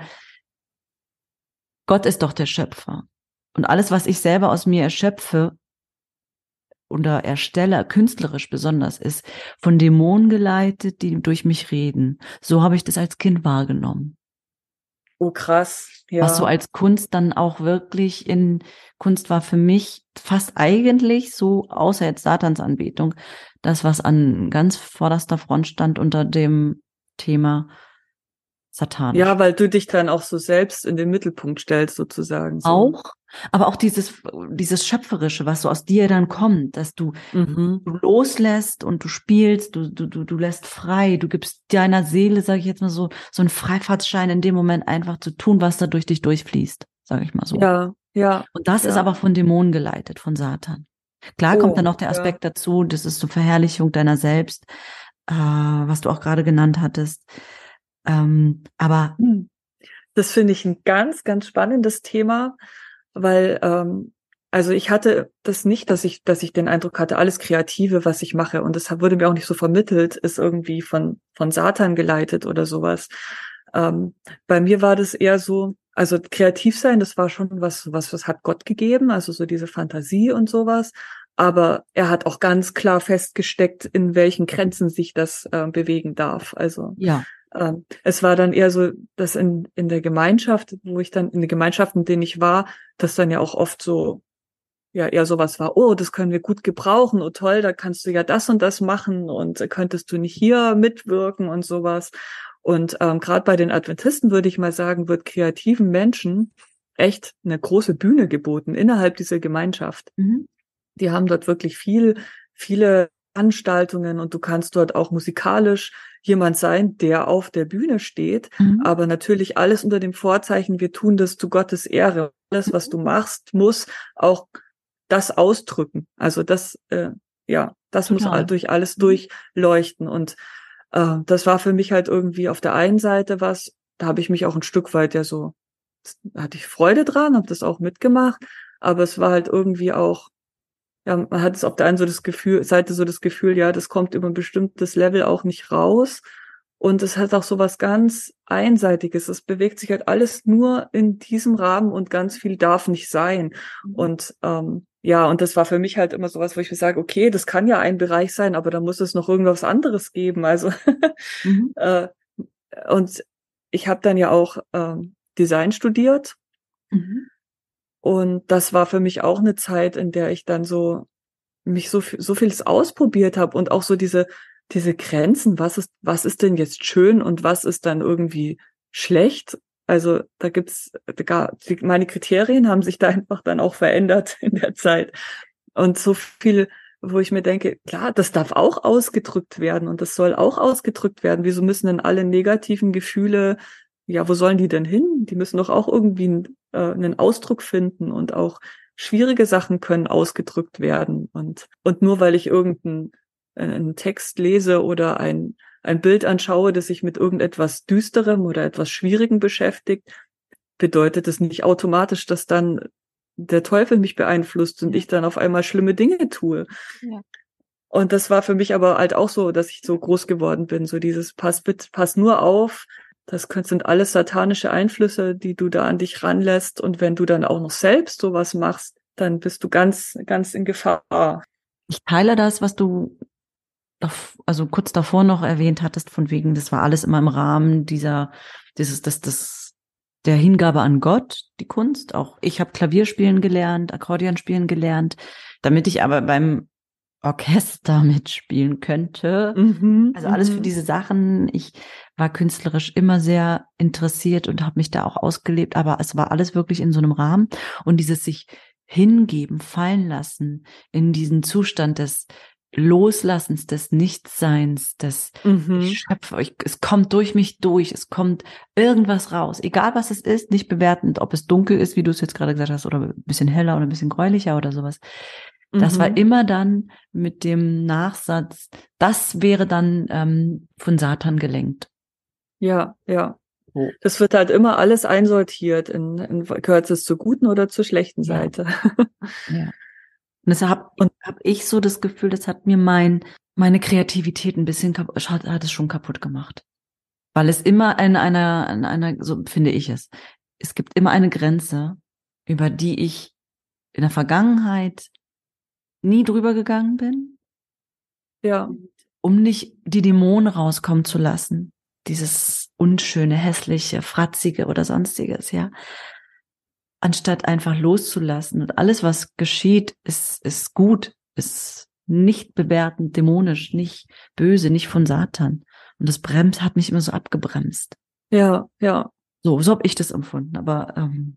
Gott ist doch der Schöpfer. Und alles, was ich selber aus mir erschöpfe oder erstelle, künstlerisch besonders, ist von Dämonen geleitet, die durch mich reden. So habe ich das als Kind wahrgenommen. oh krass, Was so ja, als Kunst dann auch wirklich in Kunst war für mich fast eigentlich so, außer jetzt Satansanbetung, das, was an ganz vorderster Front stand unter dem Thema satanisch. ja, weil du dich dann auch so selbst in den Mittelpunkt stellst sozusagen so. Auch, aber auch dieses, dieses Schöpferische, was so aus dir dann kommt, dass du, Mhm. du loslässt und du spielst, du, du, du, du lässt frei, du gibst deiner Seele, sage ich jetzt mal so, so einen Freifahrtschein in dem Moment einfach zu tun, was da durch dich durchfließt, sage ich mal so. Ja, ja, Und das ist ja. aber von Dämonen geleitet, von Satan. Klar kommt dann Oh, noch der ja. Aspekt dazu, das ist so Verherrlichung deiner selbst, äh, was du auch gerade genannt hattest. Ähm, aber Hm. Das finde ich ein ganz, ganz spannendes Thema, weil ähm, also ich hatte das nicht, dass ich, dass ich den Eindruck hatte, alles Kreative, was ich mache, und das wurde mir auch nicht so vermittelt, ist irgendwie von von Satan geleitet oder sowas. Ähm, bei mir war das eher so, also kreativ sein, das war schon was, was was hat Gott gegeben, also so diese Fantasie und sowas. Aber er hat auch ganz klar festgesteckt, in welchen Grenzen sich das äh, bewegen darf. Also Ja. ähm, es war dann eher so, dass in, in der Gemeinschaft, wo ich dann, in den Gemeinschaften, in denen ich war, das dann ja auch oft so, ja, eher sowas war, oh, das können wir gut gebrauchen, oh toll, da kannst du ja das und das machen und äh, könntest du nicht hier mitwirken und sowas. Und ähm, gerade bei den Adventisten, würde ich mal sagen, wird kreativen Menschen echt eine große Bühne geboten innerhalb dieser Gemeinschaft. Mhm. Die haben dort wirklich viel, viele Veranstaltungen und du kannst dort auch musikalisch jemand sein, der auf der Bühne steht, Mhm. aber natürlich alles unter dem Vorzeichen, wir tun das zu Gottes Ehre. Alles, was du machst, muss auch das ausdrücken. Also das, äh, ja, das muss all, Total. durch alles Mhm. durchleuchten. Und äh, das war für mich halt irgendwie auf der einen Seite was, da habe ich mich auch ein Stück weit ja so, da hatte ich Freude dran, habe das auch mitgemacht, aber es war halt irgendwie auch, ja, man hat es auf der einen so das Gefühl, Seite so das Gefühl, ja, das kommt über ein bestimmtes Level auch nicht raus. Und es hat auch so was ganz Einseitiges. Es bewegt sich halt alles nur in diesem Rahmen und ganz viel darf nicht sein. Und ähm, ja, und das war für mich halt immer sowas, wo ich mir sage, okay, das kann ja ein Bereich sein, aber da muss es noch irgendwas anderes geben. Also Mhm. äh, und ich habe dann ja auch ähm, Design studiert. Mhm. Und das war für mich auch eine Zeit, in der ich dann so mich so viel, so vieles ausprobiert habe und auch so diese diese Grenzen, was ist was ist denn jetzt schön und was ist dann irgendwie schlecht? Also da gibt's gar die, meine Kriterien haben sich da einfach dann auch verändert in der Zeit und so viel, wo ich mir denke, klar, das darf auch ausgedrückt werden und das soll auch ausgedrückt werden. Wieso müssen denn alle negativen Gefühle, ja, wo sollen die denn hin? Die müssen doch auch irgendwie einen, äh, einen Ausdruck finden und auch schwierige Sachen können ausgedrückt werden. Und, und nur weil ich irgendeinen äh, einen Text lese oder ein, ein Bild anschaue, das sich mit irgendetwas Düsterem oder etwas Schwierigem beschäftigt, bedeutet es nicht automatisch, dass dann der Teufel mich beeinflusst und ich dann auf einmal schlimme Dinge tue. Ja. Und das war für mich aber halt auch so, dass ich so groß geworden bin. So dieses Pass bitte, pass nur auf. Das können, sind alles satanische Einflüsse, die du da an dich ranlässt. Und wenn du dann auch noch selbst sowas machst, dann bist du ganz, ganz in Gefahr. Ich teile das, was du dav- also kurz davor noch erwähnt hattest, von wegen, das war alles immer im Rahmen dieser, dieses, das, das, der Hingabe an Gott, die Kunst. Auch ich habe Klavierspielen gelernt, Akkordeon spielen gelernt, damit ich aber beim Orchester mitspielen könnte. Mhm, Also alles für mhm. diese Sachen. Ich war künstlerisch immer sehr interessiert und habe mich da auch ausgelebt, aber es war alles wirklich in so einem Rahmen. Und dieses sich hingeben, fallen lassen in diesen Zustand des Loslassens, des Nichtseins, des Mhm. ich schöpfe, ich, es kommt durch mich durch, es kommt irgendwas raus, egal was es ist, nicht bewertend, ob es dunkel ist, wie du es jetzt gerade gesagt hast, oder ein bisschen heller oder ein bisschen gräulicher oder sowas. Das war Mhm. immer dann mit dem Nachsatz, das wäre dann ähm, von Satan gelenkt. Ja, ja. Oh. Das wird halt immer alles einsortiert. In, in, gehört es zur guten oder zur schlechten Ja. Seite? Ja. Und deshalb habe hab ich so das Gefühl, das hat mir mein meine Kreativität ein bisschen kap- hat, hat es schon kaputt gemacht. Weil es immer in einer, in einer, so finde ich es, es gibt immer eine Grenze, über die ich in der Vergangenheit nie drüber gegangen bin, Ja, um nicht die Dämonen rauskommen zu lassen. Dieses unschöne, hässliche, fratzige oder sonstiges, ja. Anstatt einfach loszulassen. Und alles, was geschieht, ist, ist gut, ist nicht bewertend, dämonisch, nicht böse, nicht von Satan. Und das bremst, hat mich immer so abgebremst. ja, ja. So, so habe ich das empfunden. Aber ähm,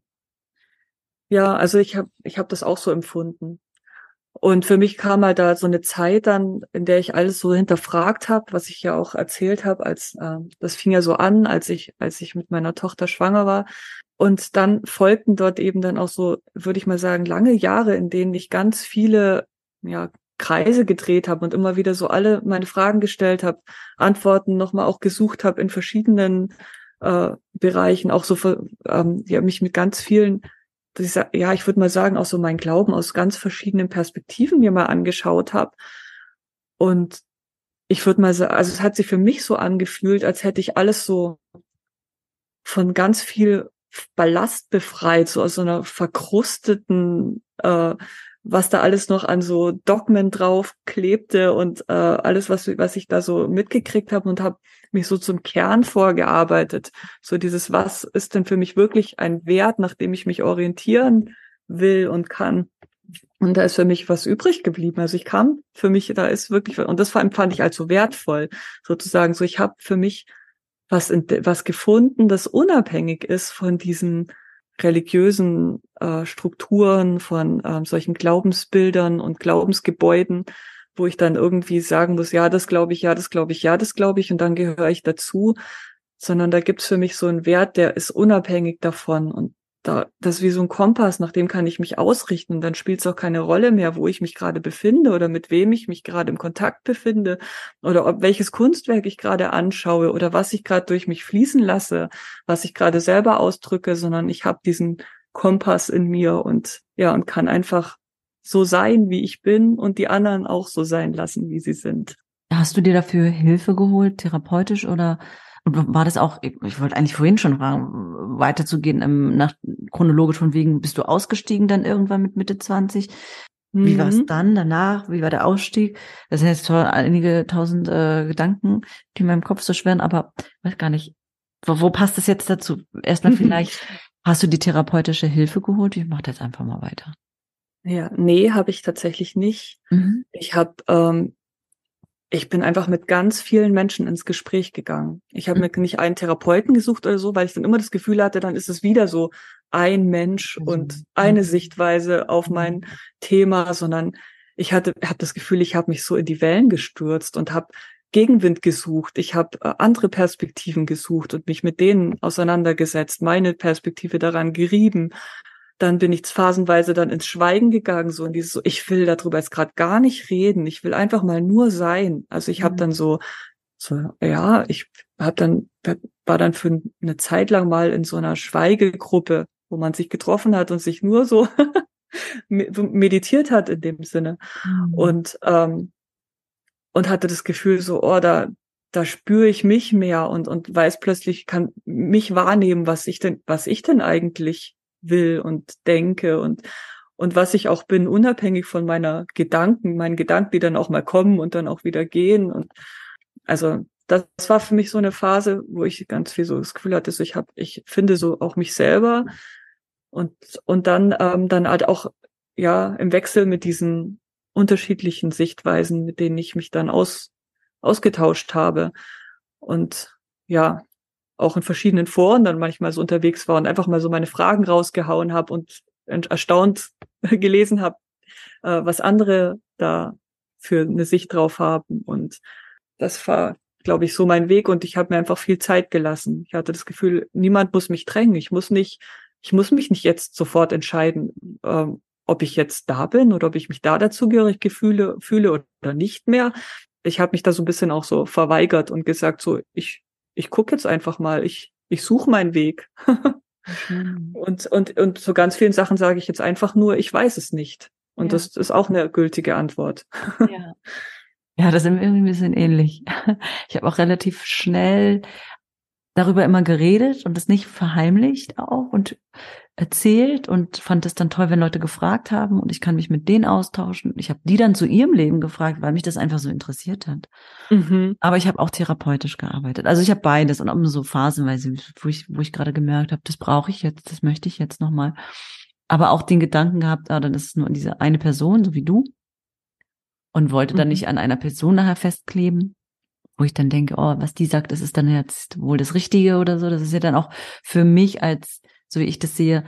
Ja, also ich habe ich hab das auch so empfunden. Und für mich kam halt da so eine Zeit dann, in der ich alles so hinterfragt habe, was ich ja auch erzählt habe, als äh, das fing ja so an, als ich als ich mit meiner Tochter schwanger war. Und dann folgten dort eben dann auch so, würde ich mal sagen, lange Jahre, in denen ich ganz viele ja Kreise gedreht habe und immer wieder so alle meine Fragen gestellt habe, Antworten nochmal auch gesucht habe in verschiedenen äh, Bereichen, auch so für, ähm, ja mich mit ganz vielen dass ich sag, ja, ich würde mal sagen, auch so mein Glauben aus ganz verschiedenen Perspektiven mir mal angeschaut habe. Und ich würde mal sagen, also es hat sich für mich so angefühlt, als hätte ich alles so von ganz viel Ballast befreit, so aus so einer verkrusteten, äh, was da alles noch an so Dogmen drauf klebte und äh, alles, was, was ich da so mitgekriegt habe und habe mich so zum Kern vorgearbeitet. So dieses, was ist denn für mich wirklich ein Wert, nach dem ich mich orientieren will und kann. Und da ist für mich was übrig geblieben. Also ich kam für mich, da ist wirklich, und das fand ich als so wertvoll, sozusagen. So, ich habe für mich was, was gefunden, das unabhängig ist von diesen religiösen äh, Strukturen, von ähm, solchen Glaubensbildern und Glaubensgebäuden, wo ich dann irgendwie sagen muss, ja, das glaube ich, ja, das glaube ich, ja, das glaube ich, und dann gehöre ich dazu, sondern da gibt's für mich so einen Wert, der ist unabhängig davon, und da, das ist wie so ein Kompass, nach dem kann ich mich ausrichten, und dann spielt es auch keine Rolle mehr, wo ich mich gerade befinde oder mit wem ich mich gerade im Kontakt befinde oder ob welches Kunstwerk ich gerade anschaue oder was ich gerade durch mich fließen lasse, was ich gerade selber ausdrücke, sondern ich habe diesen Kompass in mir und ja, und kann einfach so sein, wie ich bin, und die anderen auch so sein lassen, wie sie sind. Hast du dir dafür Hilfe geholt, therapeutisch, oder war das auch, ich, ich wollte eigentlich vorhin schon fragen, weiterzugehen, ähm, nach, chronologisch von wegen, bist du ausgestiegen dann irgendwann mit Mitte zwanzig? Wie Mhm. war es dann danach? Wie war der Ausstieg? Das sind jetzt zwar einige tausend äh, Gedanken, die in meinem Kopf so schwirren, aber weiß gar nicht, wo, wo passt das jetzt dazu? Erstmal vielleicht, hast du die therapeutische Hilfe geholt? Ich mach das einfach mal weiter. Ja, nee, habe ich tatsächlich nicht. Mhm. Ich habe, ähm, ich bin einfach mit ganz vielen Menschen ins Gespräch gegangen. Ich habe mir nicht einen Therapeuten gesucht oder so, weil ich dann immer das Gefühl hatte, dann ist es wieder so ein Mensch Also, und eine mhm. Sichtweise auf mein Thema, sondern ich hatte, habe das Gefühl, ich habe mich so in die Wellen gestürzt und habe Gegenwind gesucht. Ich habe äh, andere Perspektiven gesucht und mich mit denen auseinandergesetzt, meine Perspektive daran gerieben. Dann bin ich phasenweise dann ins Schweigen gegangen, so in dieses so, ich will darüber jetzt gerade gar nicht reden, ich will einfach mal nur sein. Also ich habe dann so, so ja, ich habe dann war dann für eine Zeit lang mal in so einer Schweigegruppe, wo man sich getroffen hat und sich nur so meditiert hat in dem Sinne, Mhm. und ähm, und hatte das Gefühl so, oh, da da spüre ich mich mehr und und weiß plötzlich, kann mich wahrnehmen, was ich denn was ich denn eigentlich will und denke und und was ich auch bin, unabhängig von meiner Gedanken, meinen Gedanken, die dann auch mal kommen und dann auch wieder gehen. Und also das war für mich so eine Phase, wo ich ganz viel so das Gefühl hatte, so ich habe, ich finde so auch mich selber, und und dann ähm, dann halt auch ja im Wechsel mit diesen unterschiedlichen Sichtweisen, mit denen ich mich dann aus ausgetauscht habe und ja auch in verschiedenen Foren dann manchmal so unterwegs war und einfach mal so meine Fragen rausgehauen habe und erstaunt gelesen habe, äh, was andere da für eine Sicht drauf haben. Und das war, glaube ich, so mein Weg, und ich habe mir einfach viel Zeit gelassen. Ich hatte das Gefühl, niemand muss mich drängen. Ich muss nicht, ich muss mich nicht jetzt sofort entscheiden, ähm, ob ich jetzt da bin oder ob ich mich da dazugehörig fühle, fühle oder nicht mehr. Ich habe mich da so ein bisschen auch so verweigert und gesagt, so, ich ich gucke jetzt einfach mal, ich ich suche meinen Weg. Mhm. Und und und zu ganz vielen Sachen sage ich jetzt einfach nur, ich weiß es nicht. Und Ja. das ist auch eine gültige Antwort. Ja. Ja, das sind wir irgendwie ein bisschen ähnlich. Ich habe auch relativ schnell darüber immer geredet und das nicht verheimlicht auch und erzählt und fand es dann toll, wenn Leute gefragt haben, und ich kann mich mit denen austauschen. Ich habe die dann zu ihrem Leben gefragt, weil mich das einfach so interessiert hat. Mhm. Aber ich habe auch therapeutisch gearbeitet. Also ich habe beides und auch so phasenweise, wo ich, wo ich gerade gemerkt habe, das brauche ich jetzt, das möchte ich jetzt nochmal. Aber auch den Gedanken gehabt, ah, dann ist es nur diese eine Person, so wie du, und wollte dann Mhm. nicht an einer Person nachher festkleben, wo ich dann denke, oh, was die sagt, das ist dann jetzt wohl das Richtige oder so. Das ist ja dann auch für mich als, so wie ich das sehe,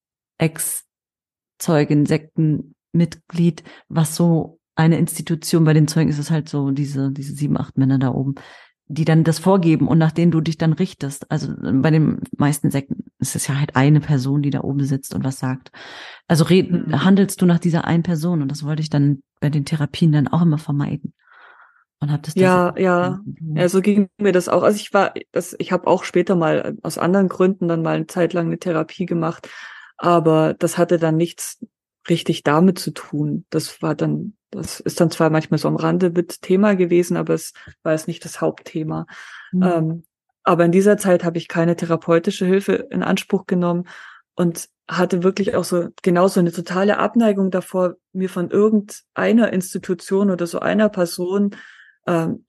Ex-Zeugin, Sektenmitglied, was so eine Institution, bei den Zeugen ist es halt so, diese, diese sieben, acht Männer da oben, die dann das vorgeben und nach denen du dich dann richtest. Also bei den meisten Sekten ist es ja halt eine Person, die da oben sitzt und was sagt. Also red, Mhm. handelst du nach dieser einen Person, und das wollte ich dann bei den Therapien dann auch immer vermeiden. Und habe das da Ja, sehr ja. Ja, so ging mir das auch. Also ich war, das, ich habe auch später mal aus anderen Gründen dann mal eine Zeit lang eine Therapie gemacht, aber das hatte dann nichts richtig damit zu tun. Das war dann, das ist dann zwar manchmal so am Rande mit Thema gewesen, aber es war jetzt nicht das Hauptthema. Mhm. Ähm, aber in dieser Zeit habe ich keine therapeutische Hilfe in Anspruch genommen und hatte wirklich auch so genauso eine totale Abneigung davor, mir von irgendeiner Institution oder so einer Person ähm,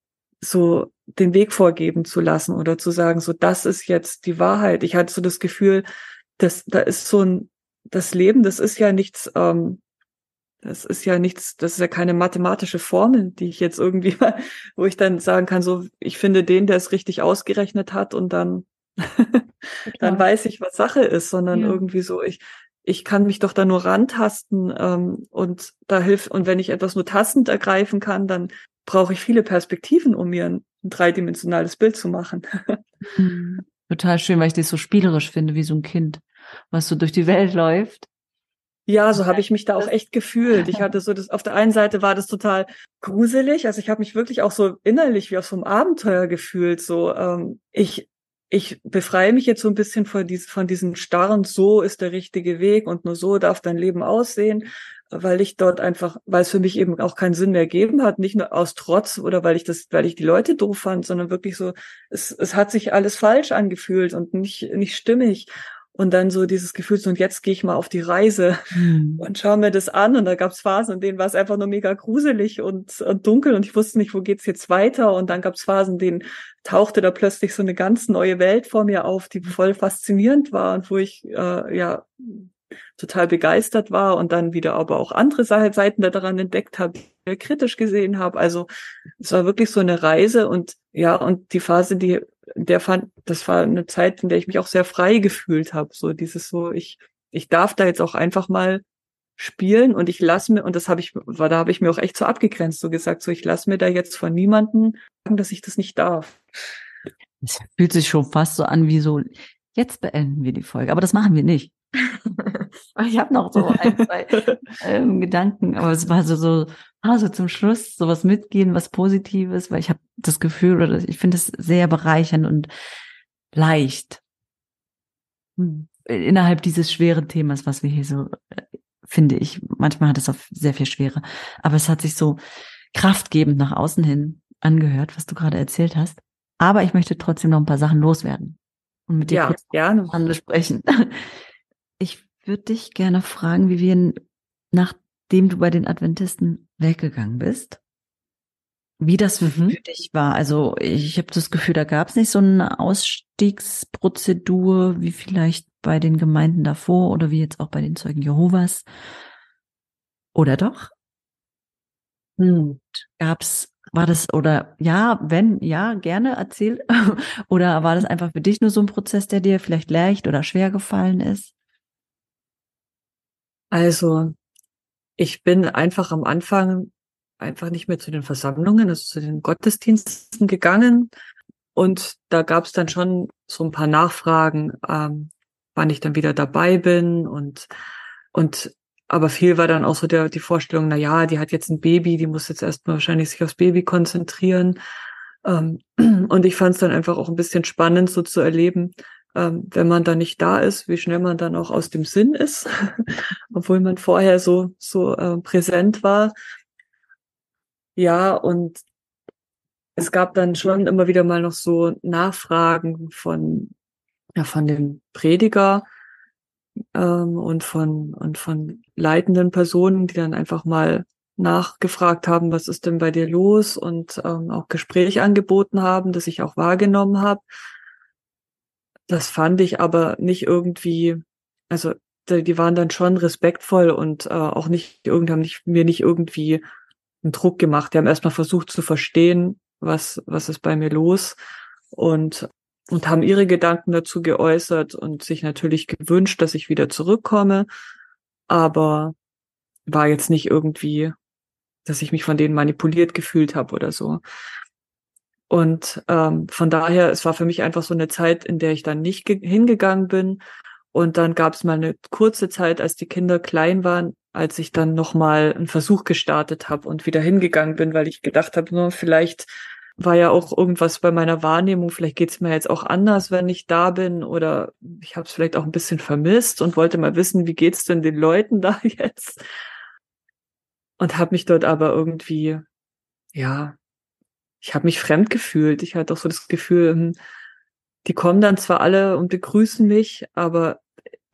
so den Weg vorgeben zu lassen oder zu sagen, so das ist jetzt die Wahrheit. Ich hatte so das Gefühl, dass da ist so ein das Leben, das ist ja nichts, ähm, das ist ja nichts, das ist ja keine mathematische Formel, die ich jetzt irgendwie, wo ich dann sagen kann, so ich finde den, der es richtig ausgerechnet hat und dann dann weiß ich, was Sache ist, sondern Ja. irgendwie so, ich, ich kann mich doch da nur rantasten ähm, und da hilft, und wenn ich etwas nur tastend ergreifen kann, dann brauche ich viele Perspektiven, um mir ein, ein dreidimensionales Bild zu machen. Mhm. Total schön, weil ich das so spielerisch finde, wie so ein Kind, was so durch die Welt läuft. Ja, so habe ich mich da auch echt gefühlt. Ich hatte so das, auf der einen Seite war das total gruselig, also ich habe mich wirklich auch so innerlich wie auf so einem Abenteuer gefühlt, so ähm, ich ich befreie mich jetzt so ein bisschen von, dies, von diesen starren, so ist der richtige Weg und nur so darf dein Leben aussehen, weil ich dort einfach, weil es für mich eben auch keinen Sinn mehr gegeben hat, nicht nur aus Trotz oder weil ich das, weil ich die Leute doof fand, sondern wirklich so, es, es hat sich alles falsch angefühlt und nicht, nicht stimmig. Und dann so dieses Gefühl, so, und jetzt gehe ich mal auf die Reise Mhm. und schaue mir das an. Und da gab es Phasen, in denen war es einfach nur mega gruselig und, und dunkel und ich wusste nicht, wo geht's jetzt weiter. Und dann gab es Phasen, in denen tauchte da plötzlich so eine ganz neue Welt vor mir auf, die voll faszinierend war und wo ich äh, ja total begeistert war und dann wieder aber auch andere Seiten da daran entdeckt habe, die ich kritisch gesehen habe. Also es war wirklich so eine Reise und ja, und die Phase, die der fand, das war eine Zeit, in der ich mich auch sehr frei gefühlt habe. So dieses so, ich, ich darf da jetzt auch einfach mal spielen und ich lasse mir, und das habe ich, war, da habe ich mir auch echt so abgegrenzt, so gesagt, so ich lasse mir da jetzt von niemandem sagen, dass ich das nicht darf. Es fühlt sich schon fast so an wie so, jetzt beenden wir die Folge, aber das machen wir nicht. Ich habe noch so ein, zwei ähm, Gedanken, aber es war so, so, ah, so zum Schluss sowas mitgehen, was Positives, weil ich habe das Gefühl, oder ich finde es sehr bereichernd und leicht. Hm. Innerhalb dieses schweren Themas, was wir hier so, äh, finde ich, manchmal hat es auch sehr viel Schwere, aber es hat sich so kraftgebend nach außen hin angehört, was du gerade erzählt hast. Aber ich möchte trotzdem noch ein paar Sachen loswerden und mit dir Ja, kurz gerne. besprechen. Ich würde dich gerne fragen, wie wir, nachdem du bei den Adventisten weggegangen bist, wie das Mhm. für dich war. Also ich habe das Gefühl, da gab es nicht so eine Ausstiegsprozedur wie vielleicht bei den Gemeinden davor oder wie jetzt auch bei den Zeugen Jehovas. Oder doch? Hm. Gab's, war das, oder ja, wenn, ja, gerne, erzähl. Oder war das einfach für dich nur so ein Prozess, der dir vielleicht leicht oder schwer gefallen ist? Also ich bin einfach am Anfang einfach nicht mehr zu den Versammlungen, also zu den Gottesdiensten gegangen. Und da gab es dann schon so ein paar Nachfragen, ähm, wann ich dann wieder dabei bin. Und, und aber viel war dann auch so der, die Vorstellung, na ja, die hat jetzt ein Baby, die muss jetzt erstmal wahrscheinlich sich aufs Baby konzentrieren. Ähm, und ich fand es dann einfach auch ein bisschen spannend, so zu erleben, ähm, wenn man da nicht da ist, wie schnell man dann auch aus dem Sinn ist, obwohl man vorher so, so äh, präsent war. Ja, und es gab dann schon immer wieder mal noch so Nachfragen von, ja, von dem Prediger ähm, und von und von leitenden Personen, die dann einfach mal nachgefragt haben, was ist denn bei dir los und ähm, auch Gespräch angeboten haben, das ich auch wahrgenommen habe. Das fand ich aber nicht irgendwie, also die, die waren dann schon respektvoll und äh, auch nicht irgendwie haben nicht, mir nicht irgendwie einen Druck gemacht. Die haben erstmal versucht zu verstehen, was was ist bei mir los und und haben ihre Gedanken dazu geäußert und sich natürlich gewünscht, dass ich wieder zurückkomme, aber war jetzt nicht irgendwie, dass ich mich von denen manipuliert gefühlt habe oder so. Und ähm, von daher, es war für mich einfach so eine Zeit, in der ich dann nicht hingegangen bin. Und dann gab es mal eine kurze Zeit, als die Kinder klein waren, als ich dann nochmal einen Versuch gestartet habe und wieder hingegangen bin, weil ich gedacht habe, nur vielleicht war ja auch irgendwas bei meiner Wahrnehmung, vielleicht geht's mir jetzt auch anders, wenn ich da bin, oder ich habe es vielleicht auch ein bisschen vermisst und wollte mal wissen, wie geht's denn den Leuten da jetzt? Und habe mich dort aber irgendwie, ja, ich habe mich fremd gefühlt. Ich hatte auch so das Gefühl, hm, die kommen dann zwar alle und begrüßen mich, aber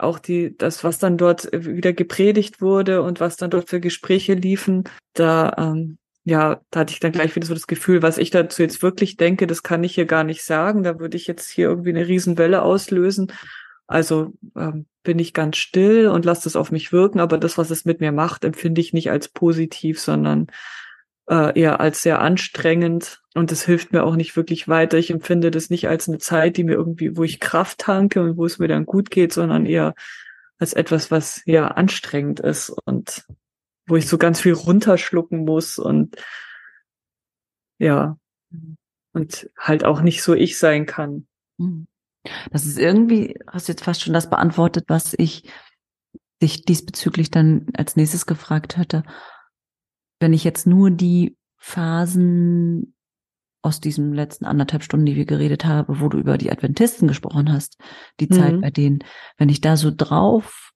auch die, das, was dann dort wieder gepredigt wurde und was dann dort für Gespräche liefen, da, ähm, ja, da hatte ich dann gleich wieder so das Gefühl, was ich dazu jetzt wirklich denke, das kann ich hier gar nicht sagen. Da würde ich jetzt hier irgendwie eine Riesenwelle auslösen. Also ähm, bin ich ganz still und lasse das auf mich wirken, aber das, was es mit mir macht, empfinde ich nicht als positiv, sondern äh, eher als sehr anstrengend. Und das hilft mir auch nicht wirklich weiter. Ich empfinde das nicht als eine Zeit, die mir irgendwie, wo ich Kraft tanke und wo es mir dann gut geht, sondern eher als etwas, was ja anstrengend ist und wo ich so ganz viel runterschlucken muss und ja, und halt auch nicht so ich sein kann. Das ist irgendwie, hast du jetzt fast schon das beantwortet, was ich dich diesbezüglich dann als nächstes gefragt hätte. Wenn ich jetzt nur die Phasen aus diesen letzten anderthalb Stunden, die wir geredet haben, wo du über die Adventisten gesprochen hast, die mhm. Zeit bei denen, wenn ich da so drauf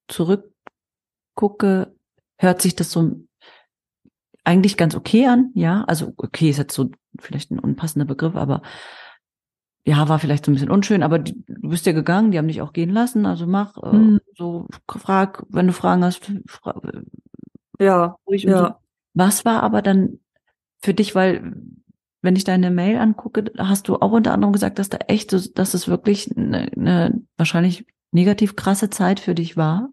zurückgucke, hört sich das so eigentlich ganz okay an, ja, also okay ist jetzt so vielleicht ein unpassender Begriff, aber ja, war vielleicht so ein bisschen unschön, aber die, du bist ja gegangen, die haben dich auch gehen lassen, also mach mhm. äh, so, frag, wenn du Fragen hast, fra- ja, ja. So. Was war aber dann für dich, weil wenn ich deine Mail angucke, hast du auch unter anderem gesagt, dass da echt, dass es wirklich eine, eine wahrscheinlich negativ krasse Zeit für dich war?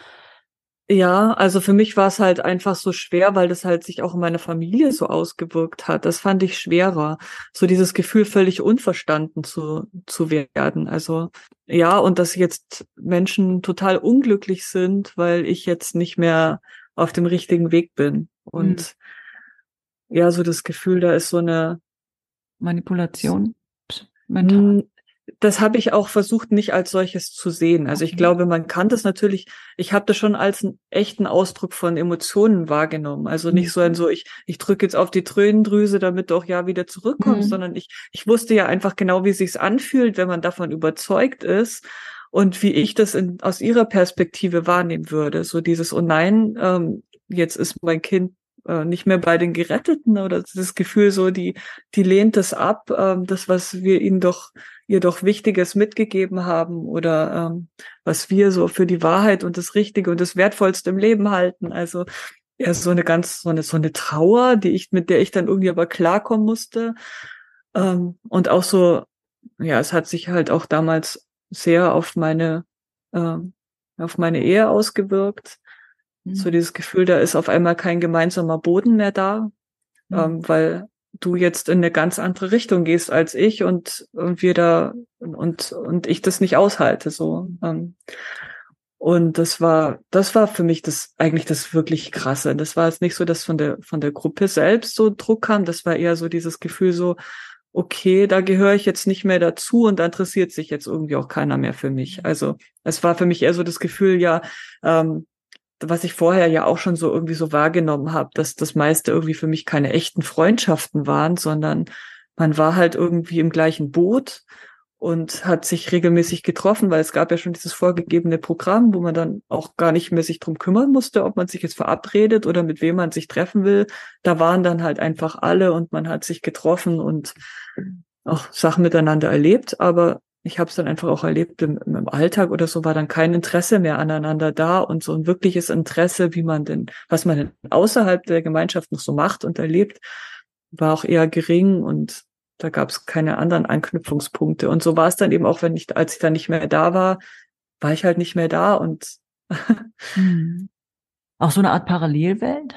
Ja, also für mich war es halt einfach so schwer, weil das halt sich auch in meiner Familie so ausgewirkt hat. Das fand ich schwerer, so dieses Gefühl, völlig unverstanden zu, zu werden. Also ja, und dass jetzt Menschen total unglücklich sind, weil ich jetzt nicht mehr auf dem richtigen Weg bin. Und mhm. ja, so das Gefühl, da ist so eine Manipulation mental. Das habe ich auch versucht, nicht als solches zu sehen. Also ich okay. glaube, man kann das natürlich, ich habe das schon als einen echten Ausdruck von Emotionen wahrgenommen. Also nicht mhm. so ein so, ich, ich drücke jetzt auf die Tränendrüse, damit du auch ja wieder zurückkommst, mhm. sondern ich, ich wusste ja einfach genau, wie es sich anfühlt, wenn man davon überzeugt ist und wie ich das in, aus ihrer Perspektive wahrnehmen würde. So dieses, oh nein, ähm, jetzt ist mein Kind nicht mehr bei den Geretteten oder das Gefühl so, die, die lehnt das ab, ähm, das, was wir ihnen doch, ihr doch Wichtiges mitgegeben haben oder ähm, was wir so für die Wahrheit und das Richtige und das Wertvollste im Leben halten. Also ja, so eine ganz, so eine, so eine Trauer, die ich, mit der ich dann irgendwie aber klarkommen musste. Ähm, und auch so, ja, es hat sich halt auch damals sehr auf meine, ähm, auf meine Ehe ausgewirkt. So dieses Gefühl, da ist auf einmal kein gemeinsamer Boden mehr da, mhm. ähm, weil du jetzt in eine ganz andere Richtung gehst als ich und, und wir da und und ich das nicht aushalte so. Ähm, und das war das war für mich das eigentlich das wirklich Krasse. Das war jetzt nicht so, dass von der von der Gruppe selbst so Druck kam. Das war eher so dieses Gefühl so, okay, da gehöre ich jetzt nicht mehr dazu und da interessiert sich jetzt irgendwie auch keiner mehr für mich. Also es war für mich eher so das Gefühl, ja. Ähm, was ich vorher ja auch schon so irgendwie so wahrgenommen habe, dass das meiste irgendwie für mich keine echten Freundschaften waren, sondern man war halt irgendwie im gleichen Boot und hat sich regelmäßig getroffen, weil es gab ja schon dieses vorgegebene Programm, wo man dann auch gar nicht mehr sich drum kümmern musste, ob man sich jetzt verabredet oder mit wem man sich treffen will. Da waren dann halt einfach alle und man hat sich getroffen und auch Sachen miteinander erlebt, aber ich habe es dann einfach auch erlebt, im, im Alltag oder so war dann kein Interesse mehr aneinander da und so ein wirkliches Interesse, wie man denn, was man denn außerhalb der Gemeinschaft noch so macht und erlebt, war auch eher gering und da gab es keine anderen Anknüpfungspunkte. Und so war es dann eben auch, wenn ich, als ich dann nicht mehr da war, war ich halt nicht mehr da und mhm. Auch so eine Art Parallelwelt?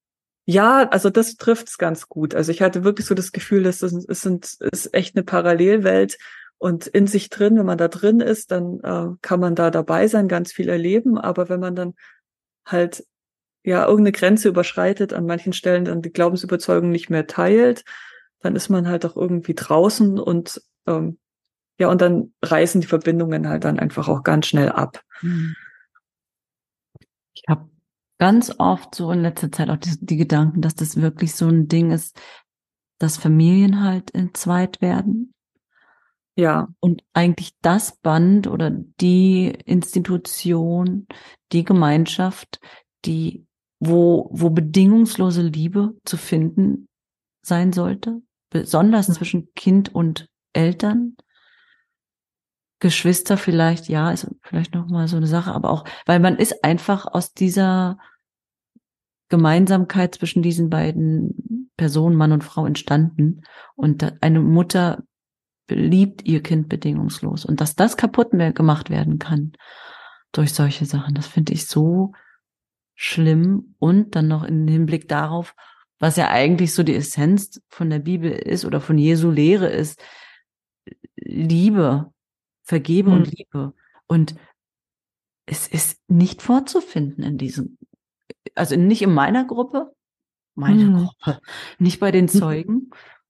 Ja, also das trifft's ganz gut. Also ich hatte wirklich so das Gefühl, dass das ist, ist, ist echt eine Parallelwelt. Und in sich drin, wenn man da drin ist, dann äh, kann man da dabei sein, ganz viel erleben. Aber wenn man dann halt ja irgendeine Grenze überschreitet, an manchen Stellen dann die Glaubensüberzeugung nicht mehr teilt, dann ist man halt auch irgendwie draußen und ähm, ja, und dann reißen die Verbindungen halt dann einfach auch ganz schnell ab. Ich habe ganz oft so in letzter Zeit auch die, die Gedanken, dass das wirklich so ein Ding ist, dass Familien halt entzweit werden. Ja. Und eigentlich das Band oder die Institution, die Gemeinschaft, die, wo, wo bedingungslose Liebe zu finden sein sollte, besonders zwischen Kind und Eltern, Geschwister vielleicht, ja, ist vielleicht noch mal so eine Sache, aber auch, weil man ist einfach aus dieser Gemeinsamkeit zwischen diesen beiden Personen, Mann und Frau, entstanden. Und eine Mutter liebt ihr Kind bedingungslos. Und dass das kaputt gemacht werden kann durch solche Sachen, das finde ich so schlimm. Und dann noch im Hinblick darauf, was ja eigentlich so die Essenz von der Bibel ist oder von Jesu Lehre ist, Liebe, vergebe Mhm. und liebe. Und es ist nicht vorzufinden in diesem, also nicht in meiner Gruppe, meine Mhm. Gruppe, nicht bei den Zeugen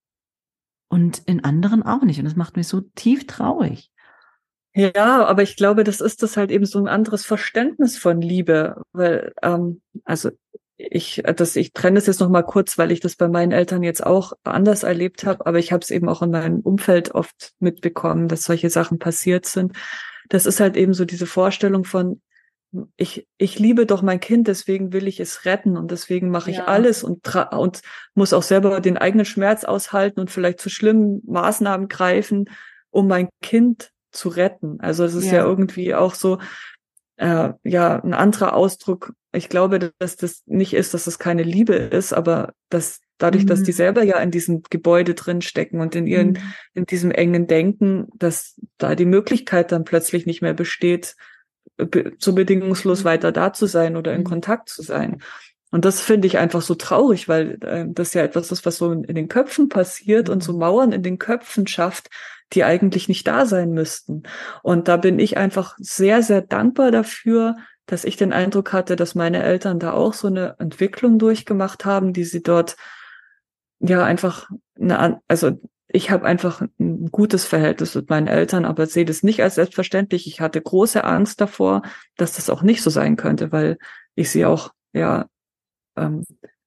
und in anderen auch nicht. Und das macht mich so tief traurig. Ja, aber ich glaube, das ist das halt eben so ein anderes Verständnis von Liebe, weil ähm, also ich das ich trenne das jetzt noch mal kurz, weil ich das bei meinen Eltern jetzt auch anders erlebt habe, aber ich habe es eben auch in meinem Umfeld oft mitbekommen, dass solche Sachen passiert sind. Das ist halt eben so diese Vorstellung von ich ich liebe doch mein Kind, deswegen will ich es retten und deswegen mache ich Ja. alles und tra- und muss auch selber den eigenen Schmerz aushalten und vielleicht zu schlimmen Maßnahmen greifen, um mein Kind zu retten. Also es ist ja, Ja. irgendwie auch so, äh, ja, ein anderer Ausdruck. Ich glaube, dass das nicht ist, dass es keine Liebe ist, aber dass dadurch, dass die Mhm. selber ja in diesem Gebäude drin stecken und in ihren, Mhm. in diesem engen Denken, dass da die Möglichkeit dann plötzlich nicht mehr besteht, be so bedingungslos Mhm. weiter da zu sein oder in Mhm. Kontakt zu sein. Und das finde ich einfach so traurig, weil äh, das ja etwas ist, was so in, in den Köpfen passiert und so Mhm. Mauern in den Köpfen schafft, die eigentlich nicht da sein müssten. Und da bin ich einfach sehr, sehr dankbar dafür, dass ich den Eindruck hatte, dass meine Eltern da auch so eine Entwicklung durchgemacht haben, die sie dort ja einfach eine, an- also ich habe einfach ein gutes Verhältnis mit meinen Eltern, aber sehe das nicht als selbstverständlich. Ich hatte große Angst davor, dass das auch nicht so sein könnte, weil ich sie auch ja ähm,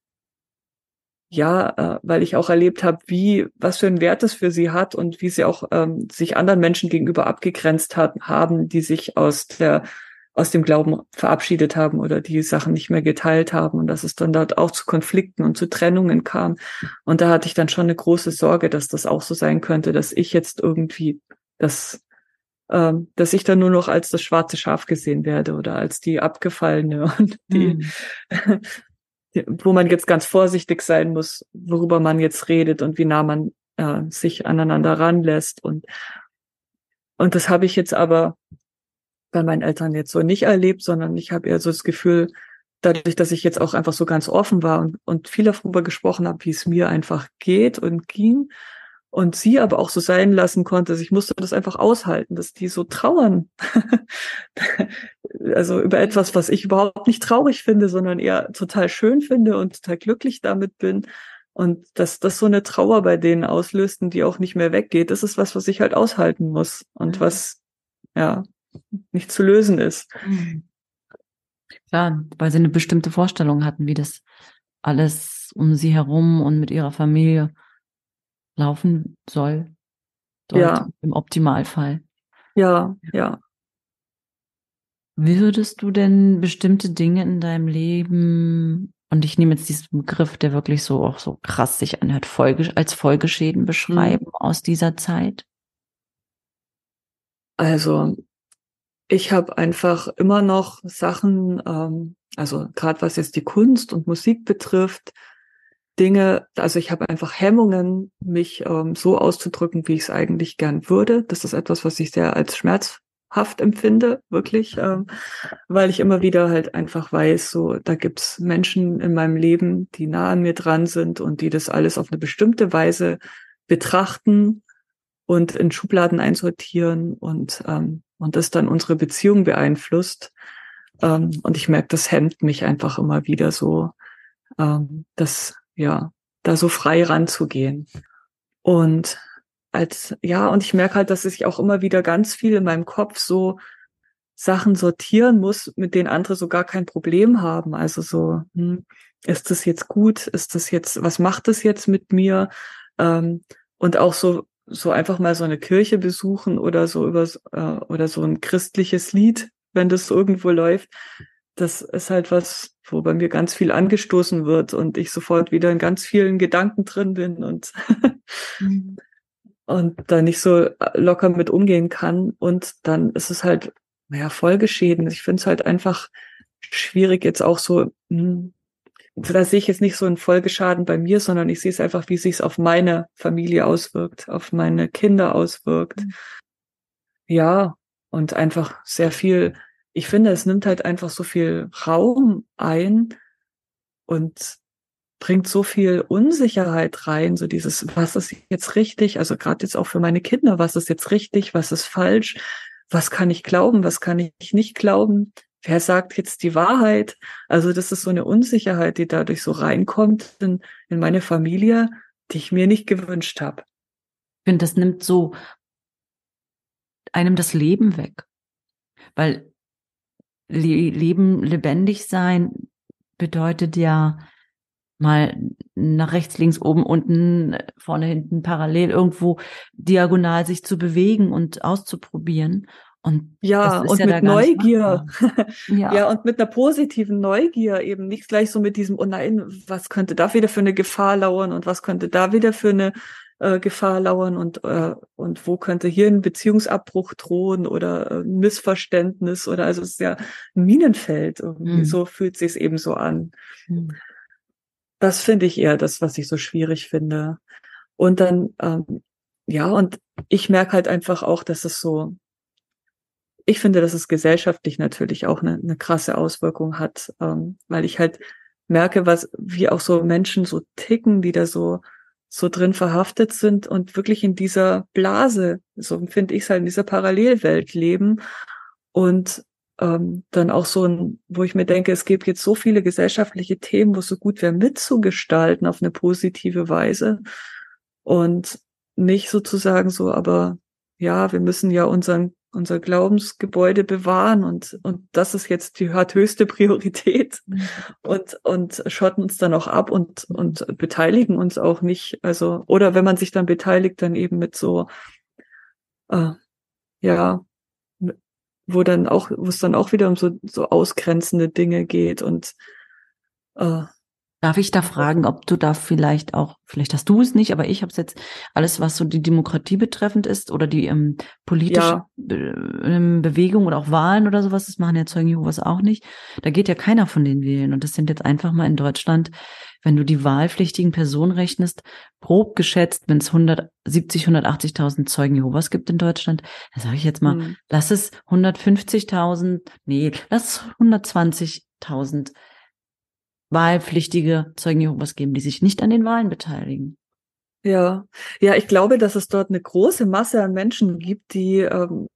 ja, äh, weil ich auch erlebt habe, wie, was für einen Wert es für sie hat und wie sie auch ähm, sich anderen Menschen gegenüber abgegrenzt hat, haben, die sich aus der, aus dem Glauben verabschiedet haben oder die Sachen nicht mehr geteilt haben und dass es dann dort auch zu Konflikten und zu Trennungen kam. Und da hatte ich dann schon eine große Sorge, dass das auch so sein könnte, dass ich jetzt irgendwie das, ähm, dass ich dann nur noch als das schwarze Schaf gesehen werde oder als die Abgefallene und die, Mhm. wo man jetzt ganz vorsichtig sein muss, worüber man jetzt redet und wie nah man äh, sich aneinander ranlässt. Und, und das habe ich jetzt aber bei meinen Eltern jetzt so nicht erlebt, sondern ich habe eher so das Gefühl, dadurch, dass ich jetzt auch einfach so ganz offen war und, und viel darüber gesprochen habe, wie es mir einfach geht und ging und sie aber auch so sein lassen konnte. Also ich musste das einfach aushalten, dass die so trauern. Also über etwas, was ich überhaupt nicht traurig finde, sondern eher total schön finde und total glücklich damit bin. Und dass das so eine Trauer bei denen auslöst und die auch nicht mehr weggeht, das ist was, was ich halt aushalten muss und was, ja, nicht zu lösen ist. Mhm. Klar, weil sie eine bestimmte Vorstellung hatten, wie das alles um sie herum und mit ihrer Familie laufen soll, sollte, Ja, im Optimalfall. ja, ja. Würdest du denn bestimmte Dinge in deinem Leben, und ich nehme jetzt diesen Begriff, der wirklich so auch so krass sich anhört, Folge, als Folgeschäden Hm. beschreiben aus dieser Zeit? Also ich habe einfach immer noch Sachen, ähm, also gerade was jetzt die Kunst und Musik betrifft, Dinge, also ich habe einfach Hemmungen, mich ähm, so auszudrücken, wie ich es eigentlich gern würde. Das ist etwas, was ich sehr als schmerzhaft empfinde, wirklich, ähm, weil ich immer wieder halt einfach weiß, so da gibt's Menschen in meinem Leben, die nah an mir dran sind und die das alles auf eine bestimmte Weise betrachten und in Schubladen einsortieren und ähm, und das dann unsere Beziehung beeinflusst. Ähm, und ich merke, das hemmt mich einfach immer wieder so, ähm, das, ja, da so frei ranzugehen. Und als, ja, und ich merke halt, dass ich auch immer wieder ganz viel in meinem Kopf so Sachen sortieren muss, mit denen andere so gar kein Problem haben. Also so, hm, ist das jetzt gut? Ist das jetzt, was macht das jetzt mit mir? Ähm, und auch so, so einfach mal so eine Kirche besuchen oder so über, äh, oder so ein christliches Lied, wenn das irgendwo läuft. Das ist halt was, wo bei mir ganz viel angestoßen wird und ich sofort wieder in ganz vielen Gedanken drin bin und Mhm. und da nicht so locker mit umgehen kann. Und dann ist es halt, naja, Folgeschäden. Ich finde es halt einfach schwierig jetzt auch so, hm, da sehe ich jetzt nicht so einen Folgeschaden bei mir, sondern ich sehe es einfach, wie sich es auf meine Familie auswirkt, auf meine Kinder auswirkt. Mhm. Ja, und einfach sehr viel, ich finde, es nimmt halt einfach so viel Raum ein und bringt so viel Unsicherheit rein, so dieses, was ist jetzt richtig, also gerade jetzt auch für meine Kinder, was ist jetzt richtig, was ist falsch, was kann ich glauben, was kann ich nicht glauben, wer sagt jetzt die Wahrheit, also das ist so eine Unsicherheit, die dadurch so reinkommt in, in meine Familie, die ich mir nicht gewünscht habe. Ich finde, das nimmt so einem das Leben weg, weil Le- Leben, lebendig sein bedeutet ja mal nach rechts, links, oben, unten, vorne, hinten, parallel, irgendwo diagonal sich zu bewegen und auszuprobieren. Und ja, das ist und ja mit da gar nicht Neugier. Ja. Ja, und mit einer positiven Neugier eben nicht gleich so mit diesem, oh nein, was könnte da wieder für eine Gefahr lauern und was könnte da wieder für eine äh, Gefahr lauern und äh, und wo könnte hier ein Beziehungsabbruch drohen oder äh, ein Missverständnis oder also es ist ja ein Minenfeld irgendwie, Hm. so fühlt sich's eben so an. Hm. Das finde ich eher das, was ich so schwierig finde. Und dann, ähm, ja, und ich merke halt einfach auch, dass es so, ich finde, dass es gesellschaftlich natürlich auch eine, eine krasse Auswirkung hat, ähm, weil ich halt merke, was, wie auch so Menschen so ticken, die da so, so drin verhaftet sind und wirklich in dieser Blase, so empfinde ich es halt, in dieser Parallelwelt leben und ähm, dann auch so ein, wo ich mir denke, es gibt jetzt so viele gesellschaftliche Themen, wo es so gut wäre, mitzugestalten auf eine positive Weise und nicht sozusagen so, aber ja, wir müssen ja unseren unser Glaubensgebäude bewahren und und das ist jetzt die hat höchste Priorität mhm. und und schotten uns dann auch ab und und beteiligen uns auch nicht, also oder wenn man sich dann beteiligt, dann eben mit so äh, ja, wo dann auch wo es dann auch wieder um so so ausgrenzende Dinge geht und äh, Darf ich da fragen, ob du da vielleicht auch, vielleicht hast du es nicht, aber ich habe es jetzt, alles, was so die Demokratie betreffend ist oder die ähm, politische ja. Be ähm, Bewegung oder auch Wahlen oder sowas, das machen ja Zeugen Jehovas auch nicht. Da geht ja keiner von den wählen. Und das sind jetzt einfach mal in Deutschland, wenn du die wahlpflichtigen Personen rechnest, grob geschätzt, wenn es hundertsiebzig, hundertachtzigtausend Zeugen Jehovas gibt in Deutschland, dann sage ich jetzt mal, hm. lass es hundertfünfzigtausend, nee, lass es hundertzwanzigtausend wahlpflichtige Zeugen Jehovas geben, die sich nicht an den Wahlen beteiligen. Ja, ja, ich glaube, dass es dort eine große Masse an Menschen gibt, die ähm,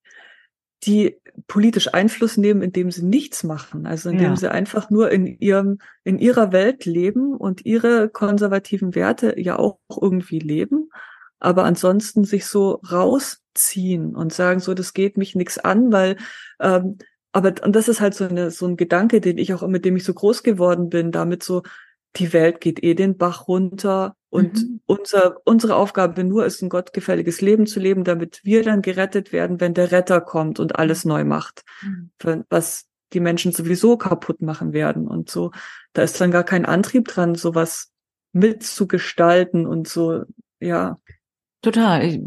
die politisch Einfluss nehmen, indem sie nichts machen, also indem ja. sie einfach nur in ihrem in ihrer Welt leben und ihre konservativen Werte ja auch irgendwie leben, aber ansonsten sich so rausziehen und sagen so, das geht mich nichts an, weil ähm, aber und das ist halt so eine so ein Gedanke, den ich auch mit dem ich so groß geworden bin, damit so die Welt geht eh den Bach runter und mhm. unser, unsere Aufgabe nur ist, ein gottgefälliges Leben zu leben, damit wir dann gerettet werden, wenn der Retter kommt und alles neu macht, mhm. was die Menschen sowieso kaputt machen werden und so. Da ist dann gar kein Antrieb dran, sowas mitzugestalten und so, ja. Total. Ich,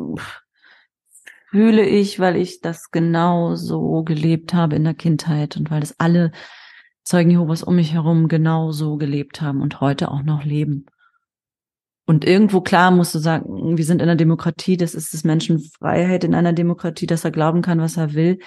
fühle ich, weil ich das genau so gelebt habe in der Kindheit und weil das alle Zeugen Jehovas um mich herum genau so gelebt haben und heute auch noch leben. Und irgendwo, klar, musst du sagen, wir sind in einer Demokratie, das ist das Menschenfreiheit in einer Demokratie, dass er glauben kann, was er will.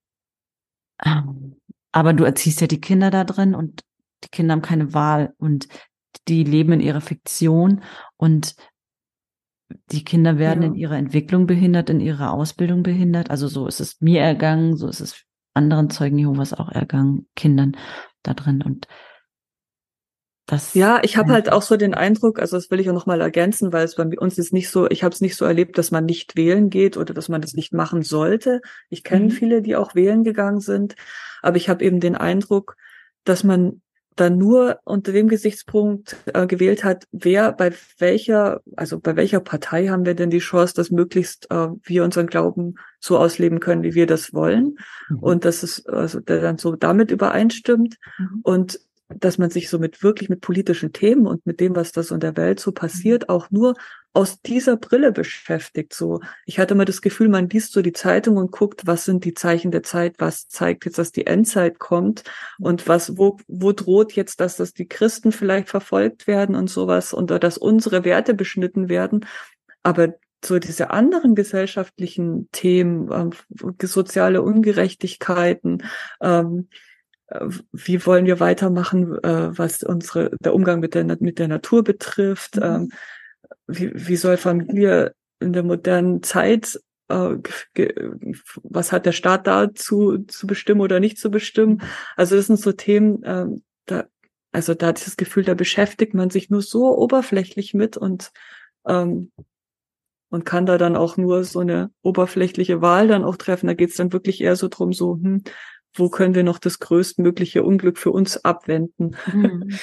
Aber du erziehst ja die Kinder da drin und die Kinder haben keine Wahl und die leben in ihrer Fiktion und die Kinder werden ja. in ihrer Entwicklung behindert, in ihrer Ausbildung behindert. Also so ist es mir ergangen, so ist es anderen Zeugen Jehovas auch ergangen, Kindern da drin. Und das ja, ich habe halt auch so den Eindruck, also das will ich auch nochmal ergänzen, weil es bei uns ist nicht so, ich habe es nicht so erlebt, dass man nicht wählen geht oder dass man das nicht machen sollte. Ich kenne mhm. viele, die auch wählen gegangen sind, aber ich habe eben den Eindruck, dass man dann nur unter dem Gesichtspunkt äh, gewählt hat, wer bei welcher, also bei welcher Partei haben wir denn die Chance, dass möglichst äh, wir unseren Glauben so ausleben können, wie wir das wollen. Mhm. Und dass es also der dann so damit übereinstimmt. Mhm. Und dass man sich so mit wirklich mit politischen Themen und mit dem, was da so in der Welt so passiert, auch nur aus dieser Brille beschäftigt. So, ich hatte immer das Gefühl, man liest so die Zeitung und guckt, was sind die Zeichen der Zeit, was zeigt jetzt, dass die Endzeit kommt und was, wo, wo droht jetzt, dass das die Christen vielleicht verfolgt werden und sowas und dass unsere Werte beschnitten werden. Aber so diese anderen gesellschaftlichen Themen, ähm, soziale Ungerechtigkeiten, ähm, wie wollen wir weitermachen, äh, was unsere der Umgang mit der mit der Natur betrifft, mhm. ähm, wie, wie soll Familie in der modernen Zeit, äh, ge, was hat der Staat da zu, zu bestimmen oder nicht zu bestimmen? Also das sind so Themen, äh, da, also da hatte ich das Gefühl, da beschäftigt man sich nur so oberflächlich mit und ähm, und kann da dann auch nur so eine oberflächliche Wahl dann auch treffen. Da geht es dann wirklich eher so drum, so, hm, wo können wir noch das größtmögliche Unglück für uns abwenden? Mhm.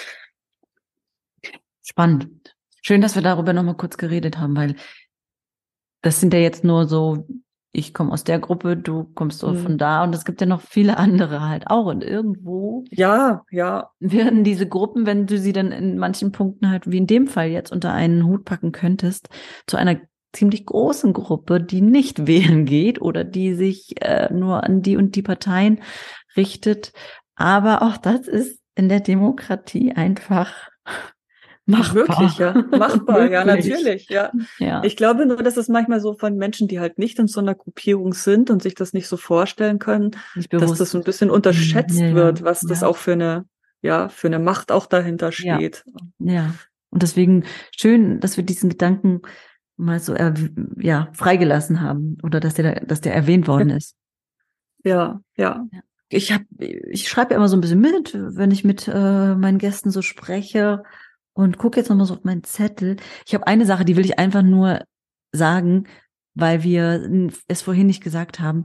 Spannend. Schön, dass wir darüber nochmal kurz geredet haben, weil das sind ja jetzt nur so, ich komme aus der Gruppe, du kommst so mhm. von da und es gibt ja noch viele andere halt auch und irgendwo ja, ja. werden diese Gruppen, wenn du sie dann in manchen Punkten halt, wie in dem Fall jetzt, unter einen Hut packen könntest, zu einer ziemlich großen Gruppe, die nicht wählen geht oder die sich äh, nur an die und die Parteien richtet. Aber auch das ist in der Demokratie einfach machbar. Möglich, ja. Machbar, ja, natürlich, ja. ja. Ich glaube nur, dass es manchmal so von Menschen, die halt nicht in so einer Gruppierung sind und sich das nicht so vorstellen können, dass das so ein bisschen unterschätzt ja, ja. wird, was ja. das auch für eine, ja, für eine Macht auch dahinter steht. Ja. ja. Und deswegen schön, dass wir diesen Gedanken mal so äh, ja freigelassen haben oder dass der dass der erwähnt worden ist. Ja, ja. Ich habe ich schreibe ja immer so ein bisschen mit, wenn ich mit äh, meinen Gästen so spreche und gucke jetzt nochmal so auf meinen Zettel. Ich habe eine Sache, die will ich einfach nur sagen, weil wir es vorhin nicht gesagt haben,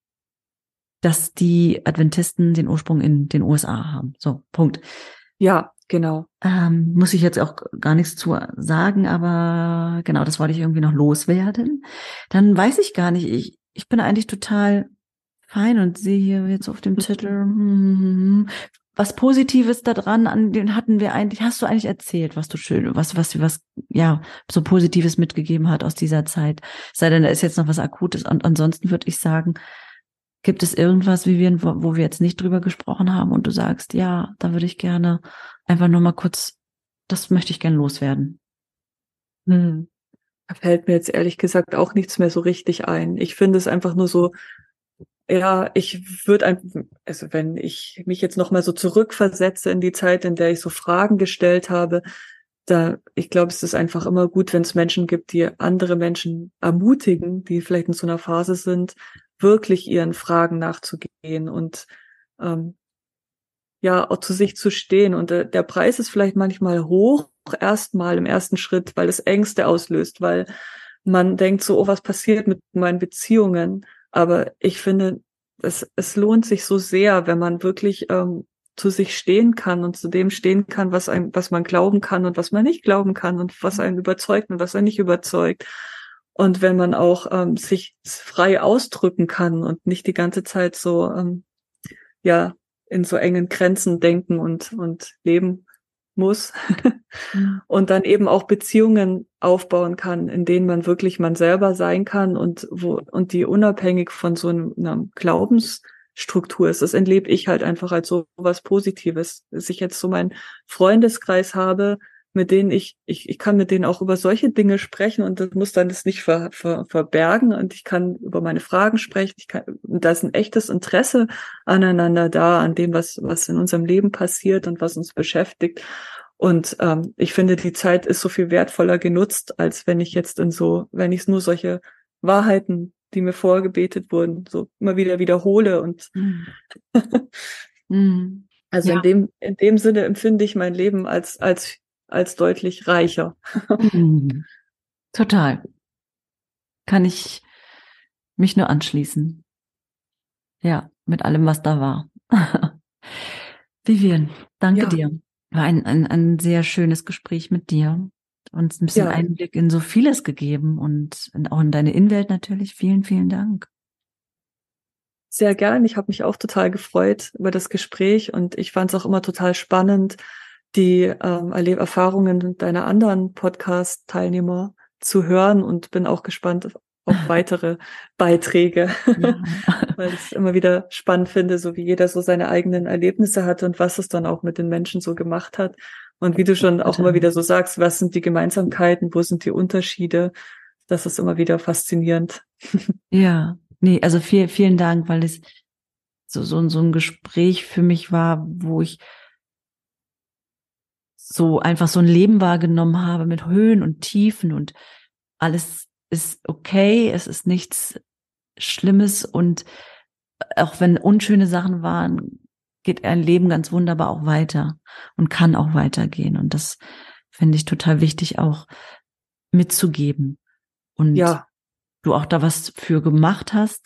dass die Adventisten den Ursprung in den U S A haben. So, Punkt. Ja, genau. Ähm, muss ich jetzt auch gar nichts zu sagen, aber genau, das wollte ich irgendwie noch loswerden. Dann weiß ich gar nicht, ich, ich bin eigentlich total fein und sehe hier jetzt auf dem Zettel hm, was Positives da dran, an den hatten wir eigentlich, hast du eigentlich erzählt, was du schön, was, was, was, ja, so Positives mitgegeben hat aus dieser Zeit. Sei denn, da ist jetzt noch was Akutes und ansonsten würde ich sagen, gibt es irgendwas, Vivian, wo, wo wir jetzt nicht drüber gesprochen haben und du sagst, ja, da würde ich gerne einfach nur mal kurz, das möchte ich gerne loswerden. Hm. Da fällt mir jetzt ehrlich gesagt auch nichts mehr so richtig ein. Ich finde es einfach nur so, ja, ich würde einfach, also wenn ich mich jetzt nochmal so zurückversetze in die Zeit, in der ich so Fragen gestellt habe, da, ich glaube, es ist einfach immer gut, wenn es Menschen gibt, die andere Menschen ermutigen, die vielleicht in so einer Phase sind, wirklich ihren Fragen nachzugehen und ähm, ja, auch zu sich zu stehen. Und äh, der Preis ist vielleicht manchmal hoch, erstmal im ersten Schritt, weil es Ängste auslöst, weil man denkt so, oh, was passiert mit meinen Beziehungen? Aber ich finde, es, es lohnt sich so sehr, wenn man wirklich ähm, zu sich stehen kann und zu dem stehen kann, was einem, was man glauben kann und was man nicht glauben kann und was einen überzeugt und was einen nicht überzeugt. Und wenn man auch ähm, sich frei ausdrücken kann und nicht die ganze Zeit so ähm, ja in so engen Grenzen denken und und leben muss mhm. und dann eben auch Beziehungen aufbauen kann, in denen man wirklich man selber sein kann und wo und die unabhängig von so einem, einer Glaubensstruktur ist. Das entlebe ich halt einfach als so was Positives, dass ich jetzt so meinen Freundeskreis habe, mit denen ich, ich, ich kann mit denen auch über solche Dinge sprechen und das muss dann das nicht ver, ver, verbergen und ich kann über meine Fragen sprechen. Ich kann, da ist ein echtes Interesse aneinander da, an dem, was, was in unserem Leben passiert und was uns beschäftigt. Und ähm, ich finde, die Zeit ist so viel wertvoller genutzt, als wenn ich jetzt in so, wenn ich nur solche Wahrheiten, die mir vorgebetet wurden, so immer wieder wiederhole und mhm. mhm. also ja. in dem, in dem Sinne empfinde ich mein Leben als, als als deutlich reicher. Mhm. Total. Kann ich mich nur anschließen. Ja, mit allem, was da war. Vivian, danke ja. dir. War ein, ein, ein sehr schönes Gespräch mit dir. Uns ein bisschen ja. Einblick in so vieles gegeben und auch in deine Innenwelt natürlich. Vielen, vielen Dank. Sehr gern. Ich habe mich auch total gefreut über das Gespräch und ich fand es auch immer total spannend, die ähm, Erleb- Erfahrungen deiner anderen Podcast-Teilnehmer zu hören und bin auch gespannt auf, auf weitere Beiträge, Ja. weil ich es immer wieder spannend finde, so wie jeder so seine eigenen Erlebnisse hatte und was es dann auch mit den Menschen so gemacht hat. Und wie du schon auch immer wieder so sagst, was sind die Gemeinsamkeiten, wo sind die Unterschiede? Das ist immer wieder faszinierend. Ja, nee, also viel, vielen Dank, weil es so, so, so ein Gespräch für mich war, wo ich so einfach so ein Leben wahrgenommen habe mit Höhen und Tiefen und alles ist okay, es ist nichts Schlimmes und auch wenn unschöne Sachen waren, geht ein Leben ganz wunderbar auch weiter und kann auch weitergehen und das finde ich total wichtig auch mitzugeben und Ja, du auch da was für gemacht hast,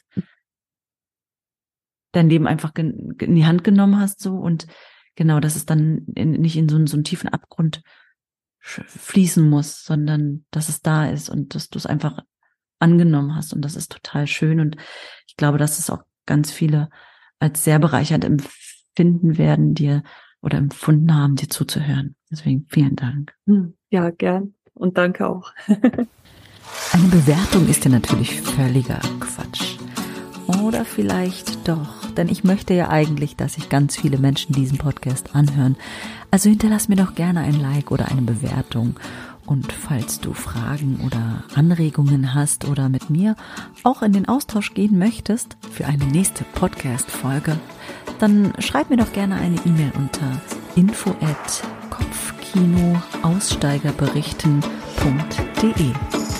dein Leben einfach in die Hand genommen hast so und genau, dass es dann in, nicht in so einen, so einen tiefen Abgrund fließen muss, sondern dass es da ist und dass du es einfach angenommen hast und das ist total schön und ich glaube, dass es auch ganz viele als sehr bereichernd empfinden werden, dir oder empfunden haben, dir zuzuhören. Deswegen vielen Dank. Ja, gern und danke auch. Eine Bewertung ist ja natürlich völliger Quatsch. Oder vielleicht doch, denn ich möchte ja eigentlich, dass sich ganz viele Menschen diesen Podcast anhören. Also hinterlass mir doch gerne ein Like oder eine Bewertung. Und falls du Fragen oder Anregungen hast oder mit mir auch in den Austausch gehen möchtest für eine nächste Podcast-Folge, dann schreib mir doch gerne eine E-Mail unter info at kopfkino aussteigerberichten punkt de.